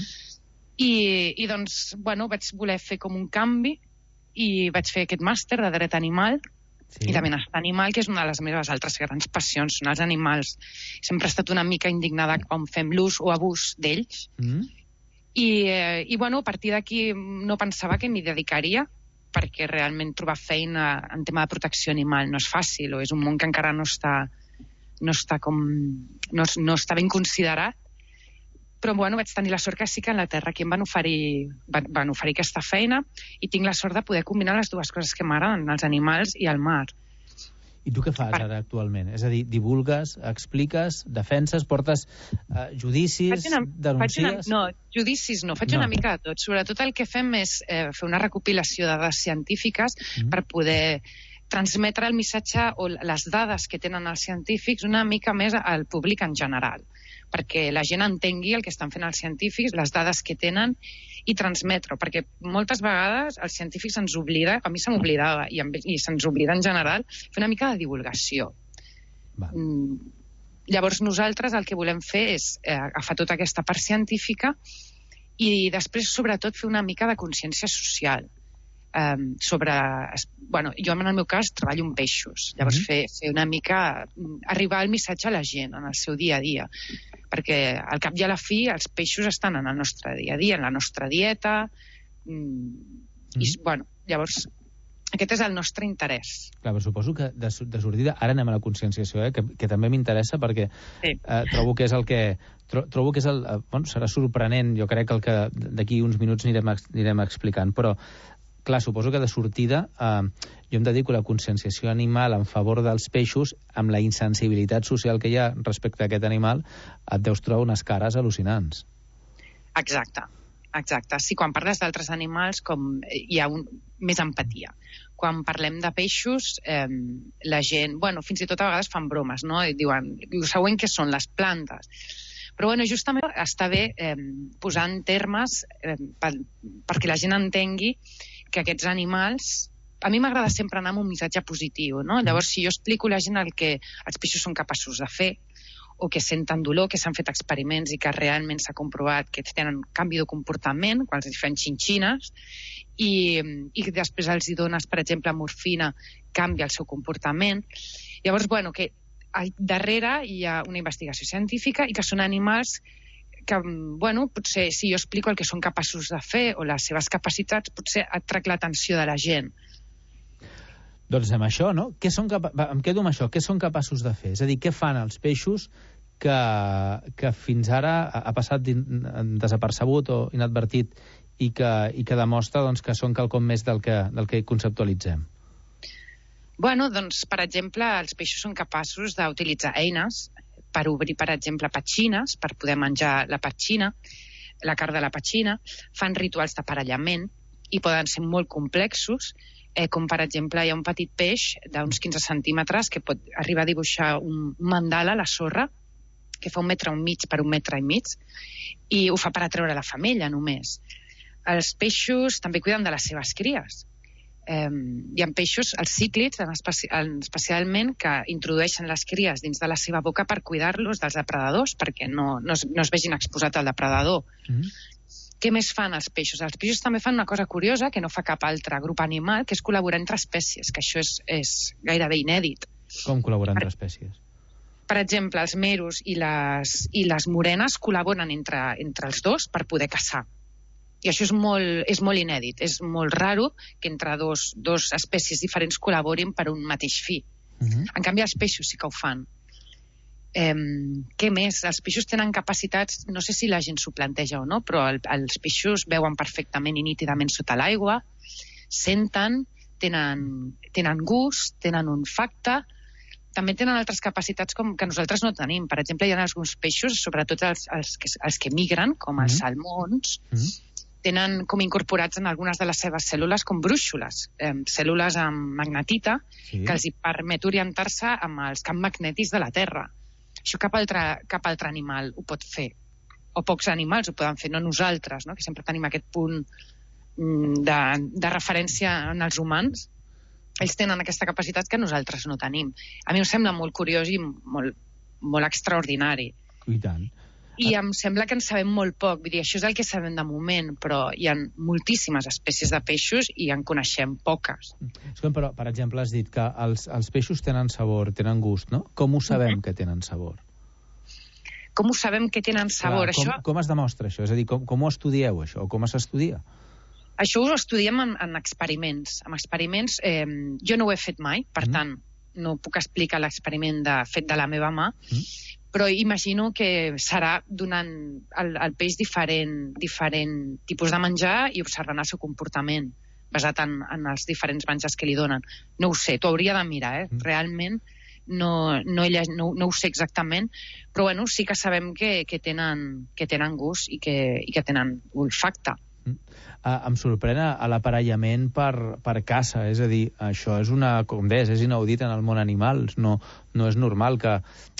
I doncs, vaig voler fer com un canvi i vaig fer aquest màster de dret animal i de benestar animal, que és una de les meves altres grans passions, són els animals. Sempre he estat una mica indignada com fem l'ús o abús d'ells. I a partir d'aquí no pensava que m'hi dedicaria, perquè realment trobar feina en tema de protecció animal no és fàcil, o és un món que encara no està ben considerat. Però vaig tenir la sort que sí que a Anglaterra aquí em van oferir aquesta feina i tinc la sort de poder combinar les dues coses que m'agraden, els animals i el mar. I tu què fas ara actualment? És a dir, divulgues, expliques, defenses, portes judicis, denuncies? No, judicis no, faig una mica de tot. Sobretot el que fem és fer una recopilació de dades científiques per poder transmetre el missatge o les dades que tenen els científics una mica més al públic en general, perquè la gent entengui el que estan fent els científics, les dades que tenen, i transmetre-ho, perquè moltes vegades els científics se'ns oblida, a mi se m'oblidava, i se'ns oblida en general, fer una mica de divulgació. Llavors nosaltres el que volem fer és agafar tota aquesta part científica i després, sobretot, fer una mica de consciència social. Jo en el meu cas treballo amb peixos, llavors fer una mica arribar el missatge a la gent en el seu dia a dia, perquè al cap i a la fi els peixos estan en el nostre dia a dia, en la nostra dieta, i llavors aquest és el nostre interès. Clar, però suposo que de sortida, ara anem a la conscienciació, que també m'interessa perquè trobo que és el que serà sorprenent, jo crec que el que d'aquí uns minuts anirem explicant, però clar, suposo que de sortida jo em dedico a la conscienciació animal en favor dels peixos, amb la insensibilitat social que hi ha respecte a aquest animal, et deus trobar unes cares al·lucinants. Exacte. Sí, quan parles d'altres animals hi ha més empatia. Quan parlem de peixos, la gent, fins i tot a vegades fan bromes, no? I diuen, ho següent que són les plantes. Però justament està bé posar en termes perquè la gent entengui que aquests animals... A mi m'agrada sempre anar amb un missatge positiu, no? Llavors, si jo explico a la gent el que els peixos són capaços de fer, o que senten dolor, que s'han fet experiments i que realment s'ha comprovat que tenen canvi de comportament, quan els fan xinxines, i després els dones, per exemple, morfina, canvia el seu comportament. Llavors, que darrere hi ha una investigació científica i que són animals que, potser si jo explico el que són capaços de fer o les seves capacitats, potser atrac l'atenció de la gent. Doncs amb això, no? Em quedo amb això. Què són capaços de fer? És a dir, què fan els peixos que fins ara ha passat desapercebut o inadvertit i que demostra que són quelcom més del que conceptualitzem? Per exemple, els peixos són capaços d'utilitzar eines per obrir, per exemple, petxines, per poder menjar la petxina, la carn de la petxina, fan rituals d'aparellament i poden ser molt complexos, com per exemple hi ha un petit peix d'uns 15 centímetres que pot arribar a dibuixar un mandala a la sorra que fa 1,5 metres per 1,5 metres i ho fa per atreure la femella només. Els peixos també cuiden de les seves cries. hi ha peixos, els cíclids, especialment, que introdueixen les cries dins de la seva boca per cuidar-los dels depredadors, perquè no es vegin exposats al depredador. Què més fan els peixos? Els peixos també fan una cosa curiosa que no fa cap altre grup animal, que és col·laborar entre espècies, que això és gairebé inèdit. Com col·laborar entre espècies? Per exemple, els meros i les morenes col·laboren entre els dos per poder caçar. I això és molt inèdit, és molt raro que entre dos espècies diferents col·laborin per un mateix fi. En canvi, els peixos sí que ho fan. Què més? Els peixos tenen capacitats, no sé si la gent s'ho planteja o no, però els peixos veuen perfectament i nítidament sota l'aigua, senten, tenen gust, tenen olfacte, també tenen altres capacitats que nosaltres no tenim. Per exemple, hi ha alguns peixos, sobretot els que migren, com els salmons, tenen com incorporats en algunes de les seves cèl·lules com brúixoles, cèl·lules amb magnetita, que els permet orientar-se amb els camps magnètics de la Terra. Això cap altre animal ho pot fer. O pocs animals ho poden fer, no nosaltres, no? Que sempre tenim aquest punt de referència en els humans. Ells tenen aquesta capacitat que nosaltres no tenim. A mi em sembla molt curiós i molt extraordinari. I tant. I em sembla que en sabem molt poc. Vull dir, això és el que sabem de moment, però hi ha moltíssimes espècies de peixos i en coneixem poques. Però, per exemple, has dit que els peixos tenen sabor, tenen gust, no? Com ho sabem que tenen sabor? Com ho sabem que tenen sabor? Com es demostra això? És a dir, com ho estudieu, això? O com s'estudia? Això ho estudiem en experiments. En experiments, jo no ho he fet mai, per tant, no puc explicar l'experiment fet de la meva mà, però imagino que serà donant al peix diferent tipus de menjar i observant el seu comportament, basat en els diferents menjars que li donen. No ho sé, t'ho hauria de mirar, Realment no ho sé exactament, però bueno, sí que sabem que tenen gust i que tenen olfacte. Em sorprèn l'aparellament per caça, és a dir, això és com deies, és inaudit en el món animal, no és normal que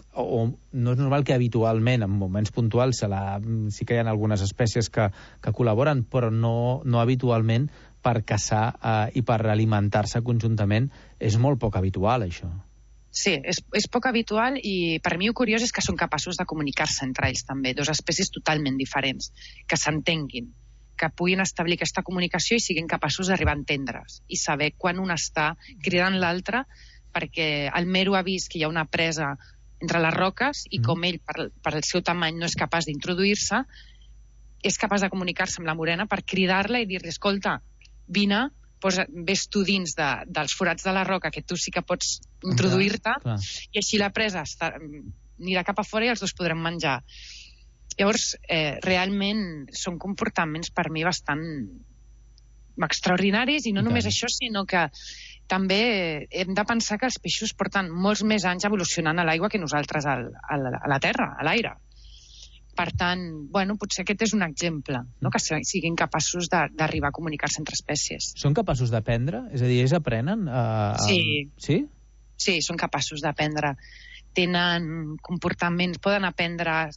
habitualment, en moments puntuals, sí que hi ha algunes espècies que col·laboren, però no habitualment per caçar i per alimentar-se conjuntament. És molt poc habitual, això. Sí, és poc habitual i per mi el curiós és que són capaços de comunicar-se entre ells també, dues espècies totalment diferents, que s'entenguin, que puguin establir aquesta comunicació i siguin capaços d'arribar a entendre's i saber quan un està cridant l'altre, perquè el mero ha vist que hi ha una presa entre les roques i com ell, per el seu tamany, no és capaç d'introduir-se, és capaç de comunicar-se amb la morena per cridar-la i dir-li, escolta, vine, ves tu dins dels forats de la roca, que tu sí que pots introduir-te, i així la presa anirà cap a fora i els dos podrem menjar. Llavors, realment són comportaments per mi bastant extraordinaris, i no només això, sinó que també hem de pensar que els peixos porten molts més anys evolucionant a l'aigua que nosaltres a la terra, a l'aire. Per tant, potser aquest és un exemple, no? Que siguin capaços d'arribar a comunicar-se entre espècies. Són capaços d'aprendre? És a dir, ells aprenen? Sí. Sí? Sí, són capaços d'aprendre. Tenen comportaments, poden aprendre,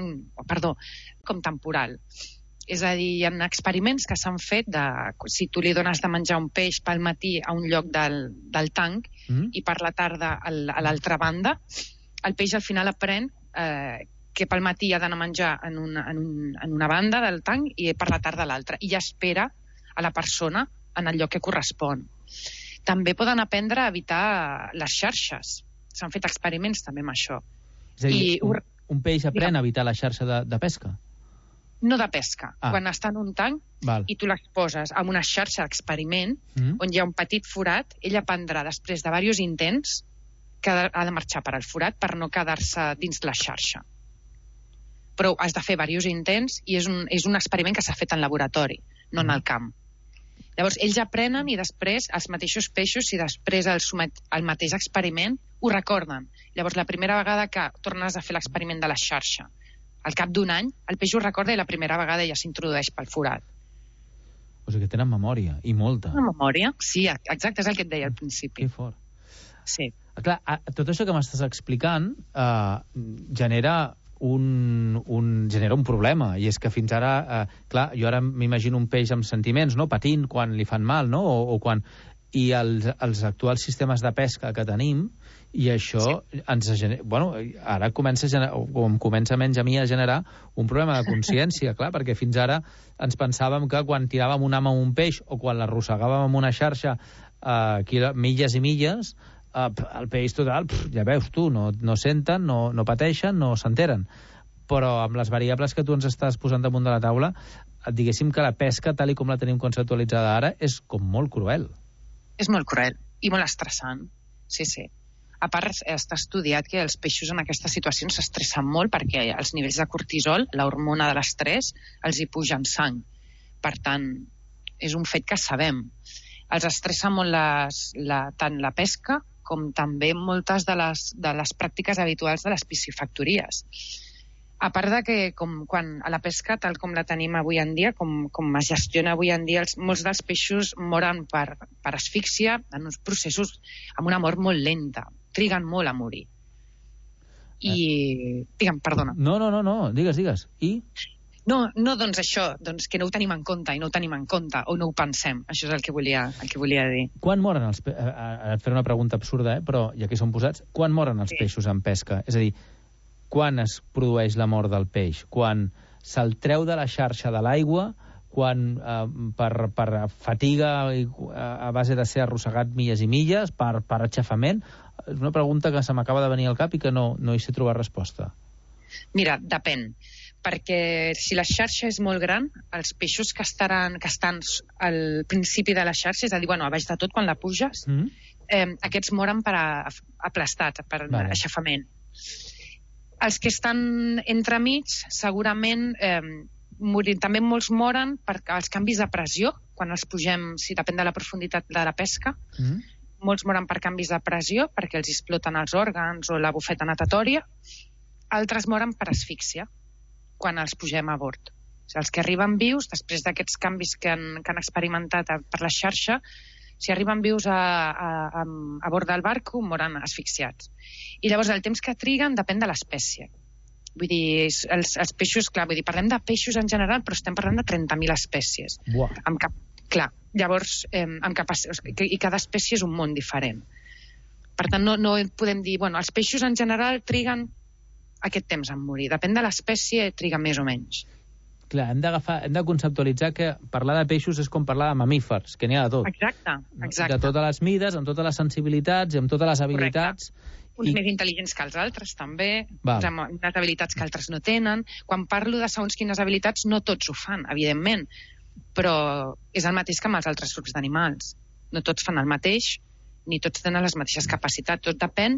com temporal. És a dir, hi ha experiments que s'han fet si tu li dones de menjar un peix pel matí a un lloc del tanc i per la tarda a l'altra banda, el peix al final aprèn que pel matí ha d'anar a menjar en una banda del tanc i per la tarda a l'altra, i ja espera a la persona en el lloc que correspon. També poden aprendre a evitar les xarxes. S'han fet experiments també amb això. És a dir, un peix aprèn a evitar la xarxa de pesca? No de pesca. Quan està en un tanc i tu l'exposes a una xarxa d'experiment on hi ha un petit forat, ell aprendrà després de diversos intents que ha de marxar per al forat per no quedar-se dins la xarxa. Però has de fer diversos intents i és un experiment que s'ha fet en laboratori, no en el camp. Llavors, ells aprenen i després els mateixos peixos, si després el mateix experiment, ho recorden. Llavors, la primera vegada que tornes a fer l'experiment de la xarxa, al cap d'un any, el peix ho recorda i la primera vegada ja s'introdueix pel forat. O sigui que tenen memòria, i molta. Una memòria? Sí, exacte, és el que et deia al principi. Que fort. Sí. Clar, tot això que m'estàs explicant genera un problema, i és que fins ara, clar, jo ara m'imagino un peix amb sentiments, no? Patint quan li fan mal, no? O quan... i els actuals sistemes de pesca que tenim, i això ens genera... Bueno, ara comença menys a mi a generar un problema de consciència, clar, perquè fins ara ens pensàvem que quan tiràvem un ham amb un peix o quan l'arrossegàvem amb una xarxa milles i milles, el peix total, ja veus tu, no senten, no pateixen, no s'enteren. Però amb les variables que tu ens estàs posant damunt de la taula, diguéssim que la pesca, tal i com la tenim conceptualitzada ara, és com molt cruel. És molt cruel i molt estressant, sí. A part, està estudiat que els peixos en aquestes situacions s'estressen molt perquè els nivells de cortisol, l'hormona de l'estrès, els hi puja en sang. Per tant, és un fet que sabem. Els estressa molt tant la pesca com també moltes de les pràctiques habituals de les piscifactories. A part de que quan a la pesca, tal com la tenim avui en dia, com es gestiona avui en dia, molts dels peixos moren per asfíxia en uns processos amb una mort molt lenta. Triguen molt a morir. I... Digue'm, perdona. No, digues. I? No, doncs això, que no ho tenim en compte, o no ho pensem. Això és el que volia dir. Quan moren els peixos? Et faré una pregunta absurda, però ja que hi som posats. Quan moren els peixos en pesca? És a dir, quan es produeix la mort del peix? Quan se'l treu de la xarxa de l'aigua, quan per fatiga a base de ser arrossegat milles i milles, per aixafament? És una pregunta que se m'acaba de venir al cap i que no hi sé trobar resposta. Mira, depèn. Perquè si la xarxa és molt gran, els peixos que estan al principi de la xarxa, és a dir, a baix de tot, quan la puges, aquests moren per aplastat, per aixafament. Els que estan entremig, segurament, també molts moren per els canvis de pressió, quan els pugem, si depèn de la profunditat de la pesca, molts moren per canvis de pressió, perquè els exploten els òrgans o la bufeta natatòria. Altres moren per asfíxia, quan els pugem a bord. O sigui, els que arriben vius, després d'aquests canvis que han experimentat per la xarxa, si arriben vius a bord del barco, moren asfixiats. I llavors el temps que triguen depèn de l'espècie. Vull dir, els peixos, clar, parlem de peixos en general, però estem parlant de 30.000 espècies. Clar, llavors, i cada espècie és un món diferent. Per tant, no podem dir, els peixos en general triguen aquest temps en morir. Depèn de l'espècie, triga més o menys. Clar, hem de conceptualitzar que parlar de peixos és com parlar de mamífers, que n'hi ha de tot. Exacte. De totes les mides, amb totes les sensibilitats i amb totes les habilitats. Uns més intel·ligents que els altres, també. Uns amb unes habilitats que altres no tenen. Quan parlo de segons quines habilitats, no tots ho fan, evidentment. Però és el mateix que amb els altres grups d'animals. No tots fan el mateix, ni tots tenen les mateixes capacitats. Tot depèn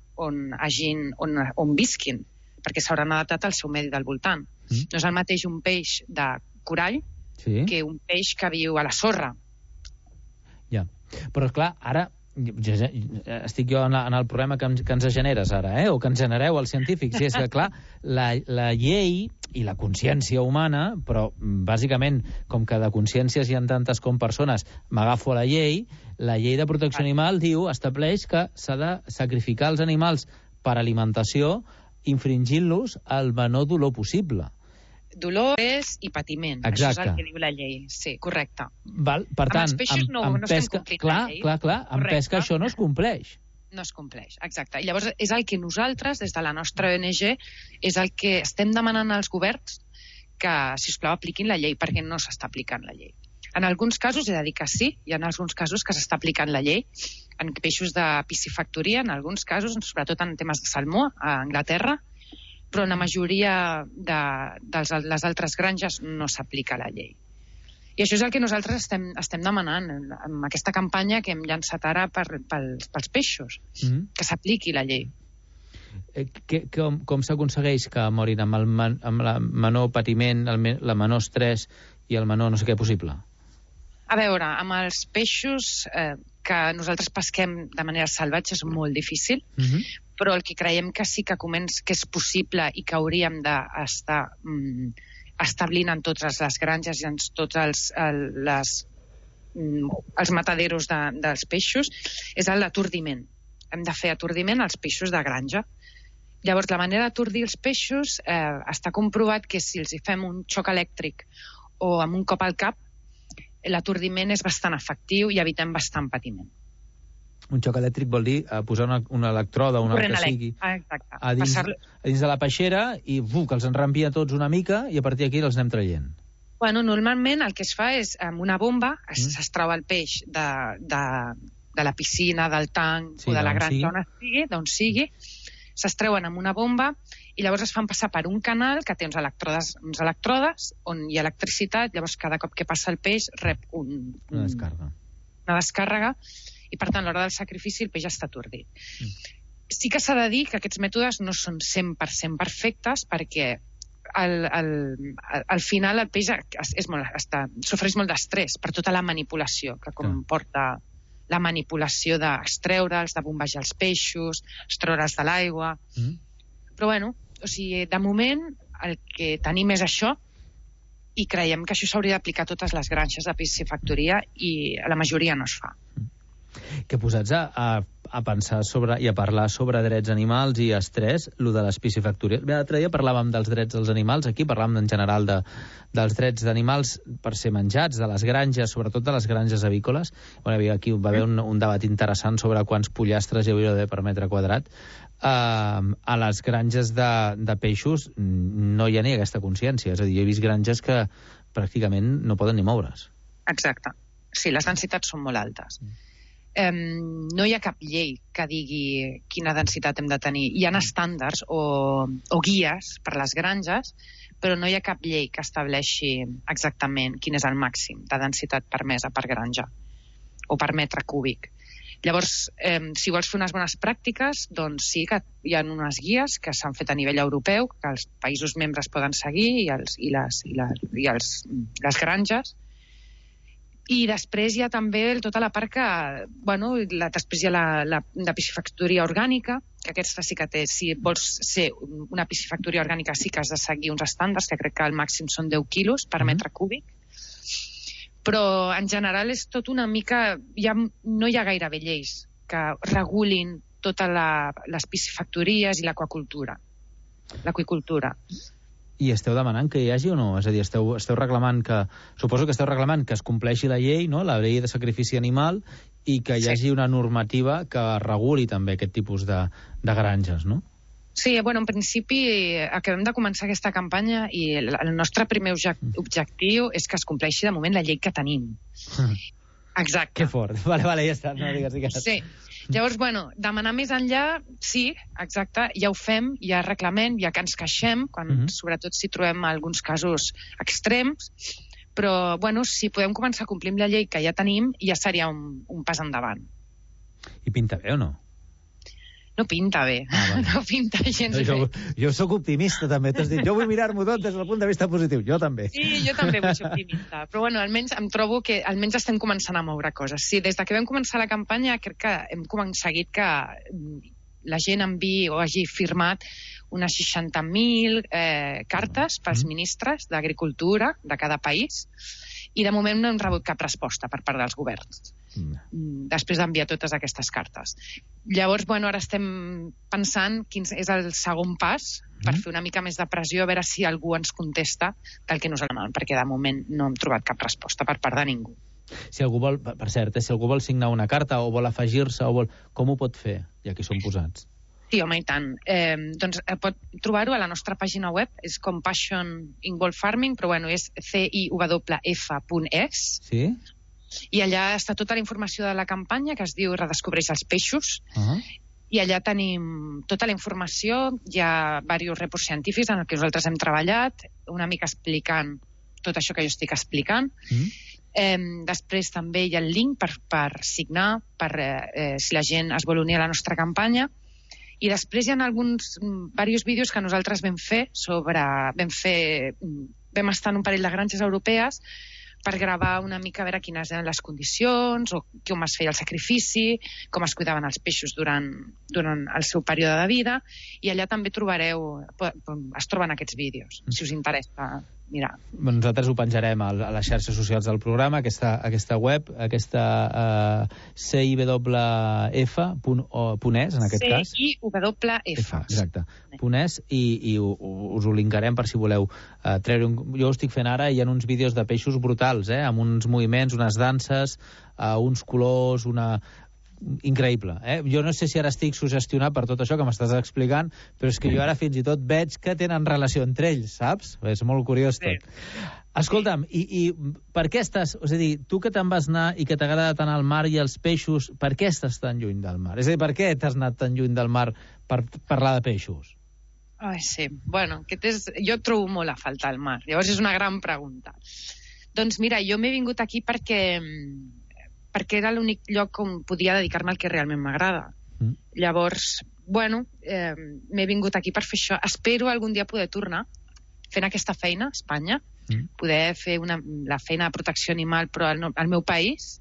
on visquin, perquè s'hauran adaptat al seu medi del voltant. No és el mateix un peix de corall que un peix que viu a la sorra. Ja, però esclar, ara estic jo en el problema que ens generes ara, o que ens genereu els científics, i és que, clar, la llei i la consciència humana, però bàsicament, com que de consciències hi ha tantes com persones, m'agafo a la llei de protecció animal estableix que s'ha de sacrificar els animals per alimentació, infringint-los el menor dolor possible. Dolor i patiment. Exacte. Això és el que diu la llei. Sí, correcte. Per tant, amb pesca, clar, amb pesca això no es compleix. No es compleix, exacte. I llavors és el que nosaltres, des de la nostra ONG, és el que estem demanant als governs que, sisplau, apliquin la llei, perquè no s'està aplicant la llei. En alguns casos, he de dir que sí, hi ha alguns casos que s'està aplicant la llei, en peixos de piscifactoria, en alguns casos, sobretot en temes de salmó, a Anglaterra, però en la majoria de les altres granges no s'aplica la llei. I això és el que nosaltres estem demanant amb aquesta campanya que hem llançat ara pels peixos, que s'apliqui la llei. Com s'aconsegueix que morin amb el menor patiment, el menor estrès i el menor no sé què possible? A veure, amb els peixos que nosaltres pesquem de manera salvatge és molt difícil, però el que creiem que sí que és possible i que hauríem d'estar establint en totes les granges i en tots els mataderos dels peixos és l'atordiment. Hem de fer atordiment als peixos de granja. Llavors, la manera d'atordir els peixos està comprovat que si els hi fem un xoc elèctric o amb un cop al cap, l'atordiment és bastant efectiu i evitem bastant patiment. Un xoc elèctric vol dir posar una electroda, una que sigui, exacte. a dins de la peixera i que els enrampia tots una mica i a partir d'aquí els anem traient. Bueno, normalment el que es fa és, amb una bomba, es treu el peix de la piscina, del tanc o de la granja d'on sigui, s'estreuen amb una bomba i llavors es fan passar per un canal que té uns electrodes on hi ha electricitat, llavors cada cop que passa el peix rep una descàrrega i per tant a l'hora del sacrifici el peix està atordit. Sí que s'ha de dir que aquests mètodes no són 100% perfectes perquè al final el peix sofreix molt d'estrès per tota la manipulació que comporta la manipulació d'extreure'ls, de bombejar els peixos, extreure'ls de l'aigua. Però bueno, de moment el que tenim és això i creiem que això s'hauria d'aplicar a totes les granges de piscifactoria i a la majoria no es fa. Que posats a pensar i a parlar sobre drets animals i estrès, el de les piscifactories. L'altre dia parlàvem dels drets dels animals, aquí parlàvem en general dels drets d'animals per ser menjats, de les granges, sobretot de les granges avícoles. Aquí va haver un debat interessant sobre quants pollastres hi hauria d'haver per metre quadrat. A les granges de peixos no hi ha ni aquesta consciència, és a dir, he vist granges que pràcticament no poden ni moure's. Exacte. Sí, les densitats són molt altes. No hi ha cap llei que digui quina densitat hem de tenir. Hi ha estàndards o guies per les granges, però no hi ha cap llei que estableixi exactament quin és el màxim de densitat permesa per granja o per metre cúbic. Llavors, si vols fer unes bones pràctiques, doncs sí que hi ha unes guies que s'han fet a nivell europeu, que els països membres poden seguir i les granges. I després hi ha també tota la part que, després hi ha la piscifactoria orgànica, que aquesta sí que té, si vols ser una piscifactoria orgànica sí que has de seguir uns estàndards, que crec que el màxim són 10 quilos per metre cúbic, però en general és tot una mica, no hi ha gairebé lleis que regulin totes les piscifactories i l'aqüicultura. I esteu demanant que hi hagi o no? És a dir, esteu reclamant suposo que esteu reclamant que es compleixi la llei, no? La llei de sacrifici animal, i que hi hagi una normativa que reguli també aquest tipus de granges, no? Sí, en principi acabem de començar aquesta campanya i el nostre primer objectiu és que es compleixi de moment la llei que tenim. Exacte. Que fort. Vale, ja està. No digues. Sí. Llavors, demanar més enllà, sí, exacte, ja ho fem, ja reclamem, ja que ens queixem, sobretot si trobem alguns casos extrems, però, si podem començar a complir amb la llei que ja tenim, ja seria un pas endavant. I pinta bé o no? No pinta bé, no pinta gens bé. Jo sóc optimista també, t'has dit, jo vull mirar-m'ho tot des del punt de vista positiu, jo també. Sí, jo també vull ser optimista, però almenys em trobo que almenys estem començant a moure coses. Sí, des que vam començar la campanya crec que hem aconseguit que la gent enviï o hagi firmat unes 60.000 cartes pels ministres d'Agricultura de cada país i de moment no hem rebut cap resposta per part dels governs. Després d'enviar totes aquestes cartes. Llavors, ara estem pensant quin és el segon pas per fer una mica més de pressió, a veure si algú ens contesta del que nosaltres demanem, perquè de moment no hem trobat cap resposta per part de ningú. Si algú vol, per cert, si algú vol signar una carta o vol afegir-se, com ho pot fer, ja que hi són posats? Sí, home, i tant. Doncs pot trobar-ho a la nostra pàgina web, és Compassion Involved Farming, però és ciwf.es. Sí? I allà està tota la informació de la campanya, que es diu Redescobreix els peixos, i allà tenim tota la informació, hi ha diversos reports científics en els que nosaltres hem treballat, una mica explicant tot això que jo estic explicant. Després també hi ha el link per signar, si la gent es vol unir a la nostra campanya, i després hi ha diversos vídeos que nosaltres vam fer vam estar en un parell de granges europees per gravar una mica a veure quines eren les condicions o com es feia el sacrifici, com es cuidaven els peixos durant el seu període de vida, i allà també es troben aquests vídeos, si us interessa. mira. Nosaltres ho penjarem a les xarxes socials del programa, aquesta web, aquesta CIWF.es, en aquest cas. CIWF. Exacte. .es, i us ho linkarem per si voleu treure Jo ho estic fent ara, i hi ha uns vídeos de peixos brutals, amb uns moviments, unes danses, uns colors, increïble. Jo no sé si ara estic suggestionat per tot això que m'estàs explicant, però és que jo ara fins i tot veig que tenen relació entre ells, saps? És molt curiós tot. Escolta'm, i per què estàs... És a dir, tu que te'n vas anar i que t'agrada tant el mar i els peixos, per què estàs tan lluny del mar? És a dir, per què t'has anat tan lluny del mar per parlar de peixos? Ai, sí. Bueno, jo trobo molt a faltar el mar. Llavors és una gran pregunta. Doncs mira, jo m'he vingut aquí perquè era l'únic lloc on podia dedicar-me al que realment m'agrada. Llavors, bueno, m'he vingut aquí per fer això. Espero algun dia poder tornar fent aquesta feina a Espanya, poder fer la feina de protecció animal però al meu país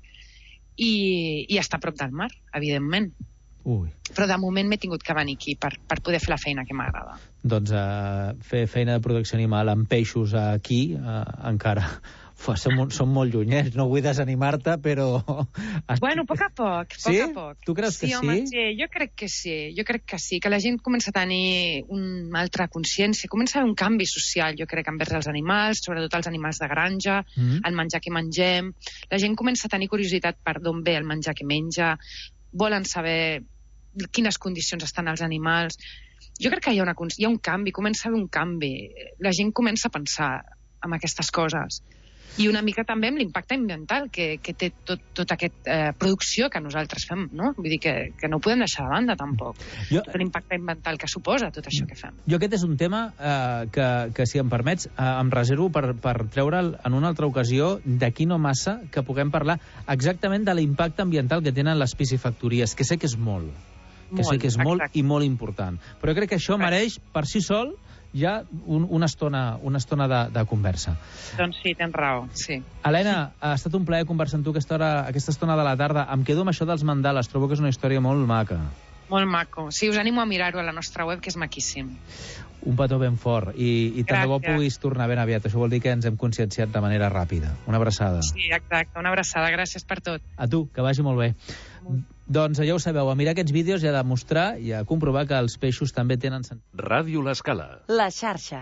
i estar a prop del mar, evidentment. Però de moment m'he tingut que venir aquí per poder fer la feina que m'agrada. Doncs fer feina de protecció animal amb peixos aquí encara som molt lluny, no vull desanimar-te, però... Bueno, a poc a poc. Sí? Tu creus que sí? Home, sí, jo crec que sí, que la gent comença a tenir una altra consciència, comença a haver un canvi social, jo crec, envers els animals, sobretot els animals de granja, el menjar que mengem. La gent comença a tenir curiositat per d'on ve el menjar que menja, volen saber quines condicions estan els animals. Jo crec que hi ha un canvi, comença a haver un canvi. La gent comença a pensar en aquestes coses. I una mica també amb l'impacte ambiental que té tota aquesta producció que nosaltres fem, no? Vull dir que no ho podem deixar de banda, tampoc. Tot l'impacte ambiental que suposa tot això que fem. Jo aquest és un tema que, si em permets, em reservo per treure'l en una altra ocasió, d'aquí no massa, que puguem parlar exactament de l'impacte ambiental que tenen les piscifactories, que sé que és molt. Sé que és molt i molt important. Però jo crec que això mereix, per si sol, ja una estona de conversa. Doncs sí, tens raó, sí. Helena, ha estat un plaer conversar amb tu aquesta estona de la tarda. Em quedo amb això dels mandales, trobo que és una història molt maca. Molt maco. Sí, us animo a mirar-ho a la nostra web, que és maquíssim. Un petó ben fort. I tant de bo puguis tornar ben aviat. Això vol dir que ens hem conscienciat de manera ràpida. Una abraçada. Sí, exacte, una abraçada. Gràcies per tot. A tu, que vagi molt bé. Doncs ja ho sabeu, a mirar aquests vídeos i a demostrar i a comprovar que els peixos també tenen sentit. Ràdio L'Escala. La xarxa.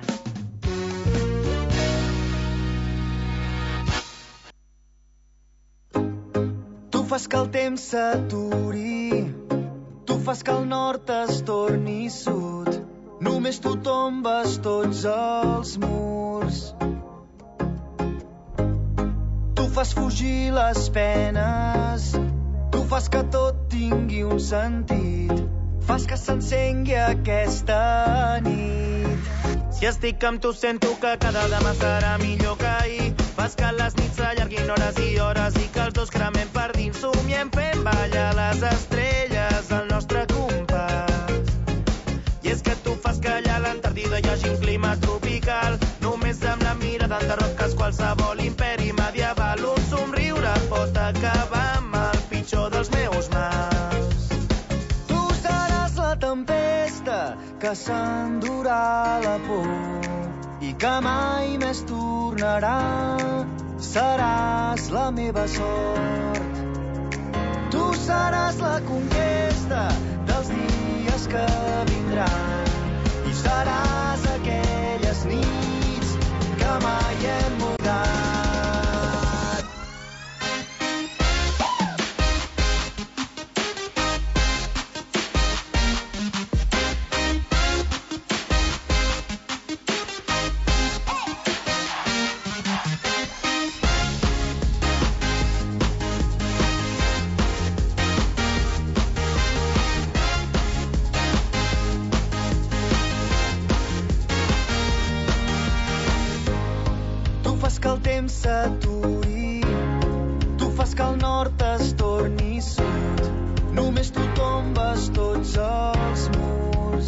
Tu fas que el temps s'aturi, tu fas que el nord es torni sud, només tu tombes tots els murs. Tu fas fugir les penes, tu fas que tot tingui un sentit, fas que s'encengui aquesta nit. Si estic amb tu sento que cada demà serà millor que ahir, fas que les nits s'allarguin hores i hores i que els dos cremem per dins, somiem fent ballar les estrelles al nostre compàs. I és que tu fas que allà a l'Antàrtida hi hagi un clima tropical, només amb la mirada enderroques qualsevol imperi medieval. Un somriure pot acabar amb el pitjor dels meus mals. Tu seràs la tempesta que s'endurà la por i que mai més tornarà. Seràs la meva sort. Tu seràs la conquesta dels dies que vindran i seràs aquelles nits que mai hem mudat. Que el temps s'aturi, tu fas que el nord es torni sud, només tu tombes tots els murs.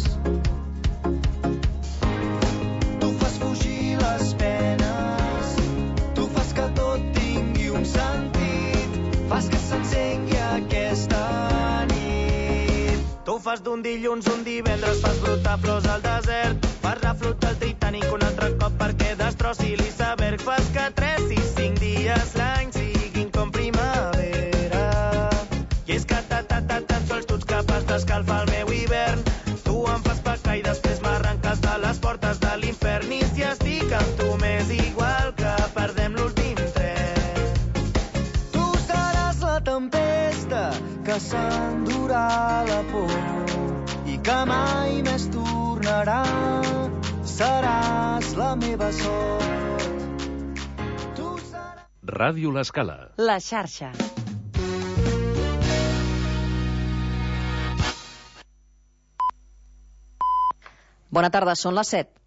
Tu fas fugir les penes, tu fas que tot tingui un sentit, fas que s'encengui aquesta nit. Tu fas Fas d'un dilluns un divendres, fas brotar flors al desert, fas reflotar el Titanic un altre cop perquè destrossi l'iceberg, fas que 3 i 5 dies l'any siguin com primavera. I és que tan sols tu ets capaç d'escalfar el meu hivern. Tu em fas pecar i després m'arrenques de les portes de l'infern. I si estic amb tu m'és igual que perdem l'últim tren. Tu seràs la tempesta que s'endurà la por i que mai més tornarà. Seràs la meva sort. Ràdio L'Escala. La xarxa. Bona tarda, són les 7.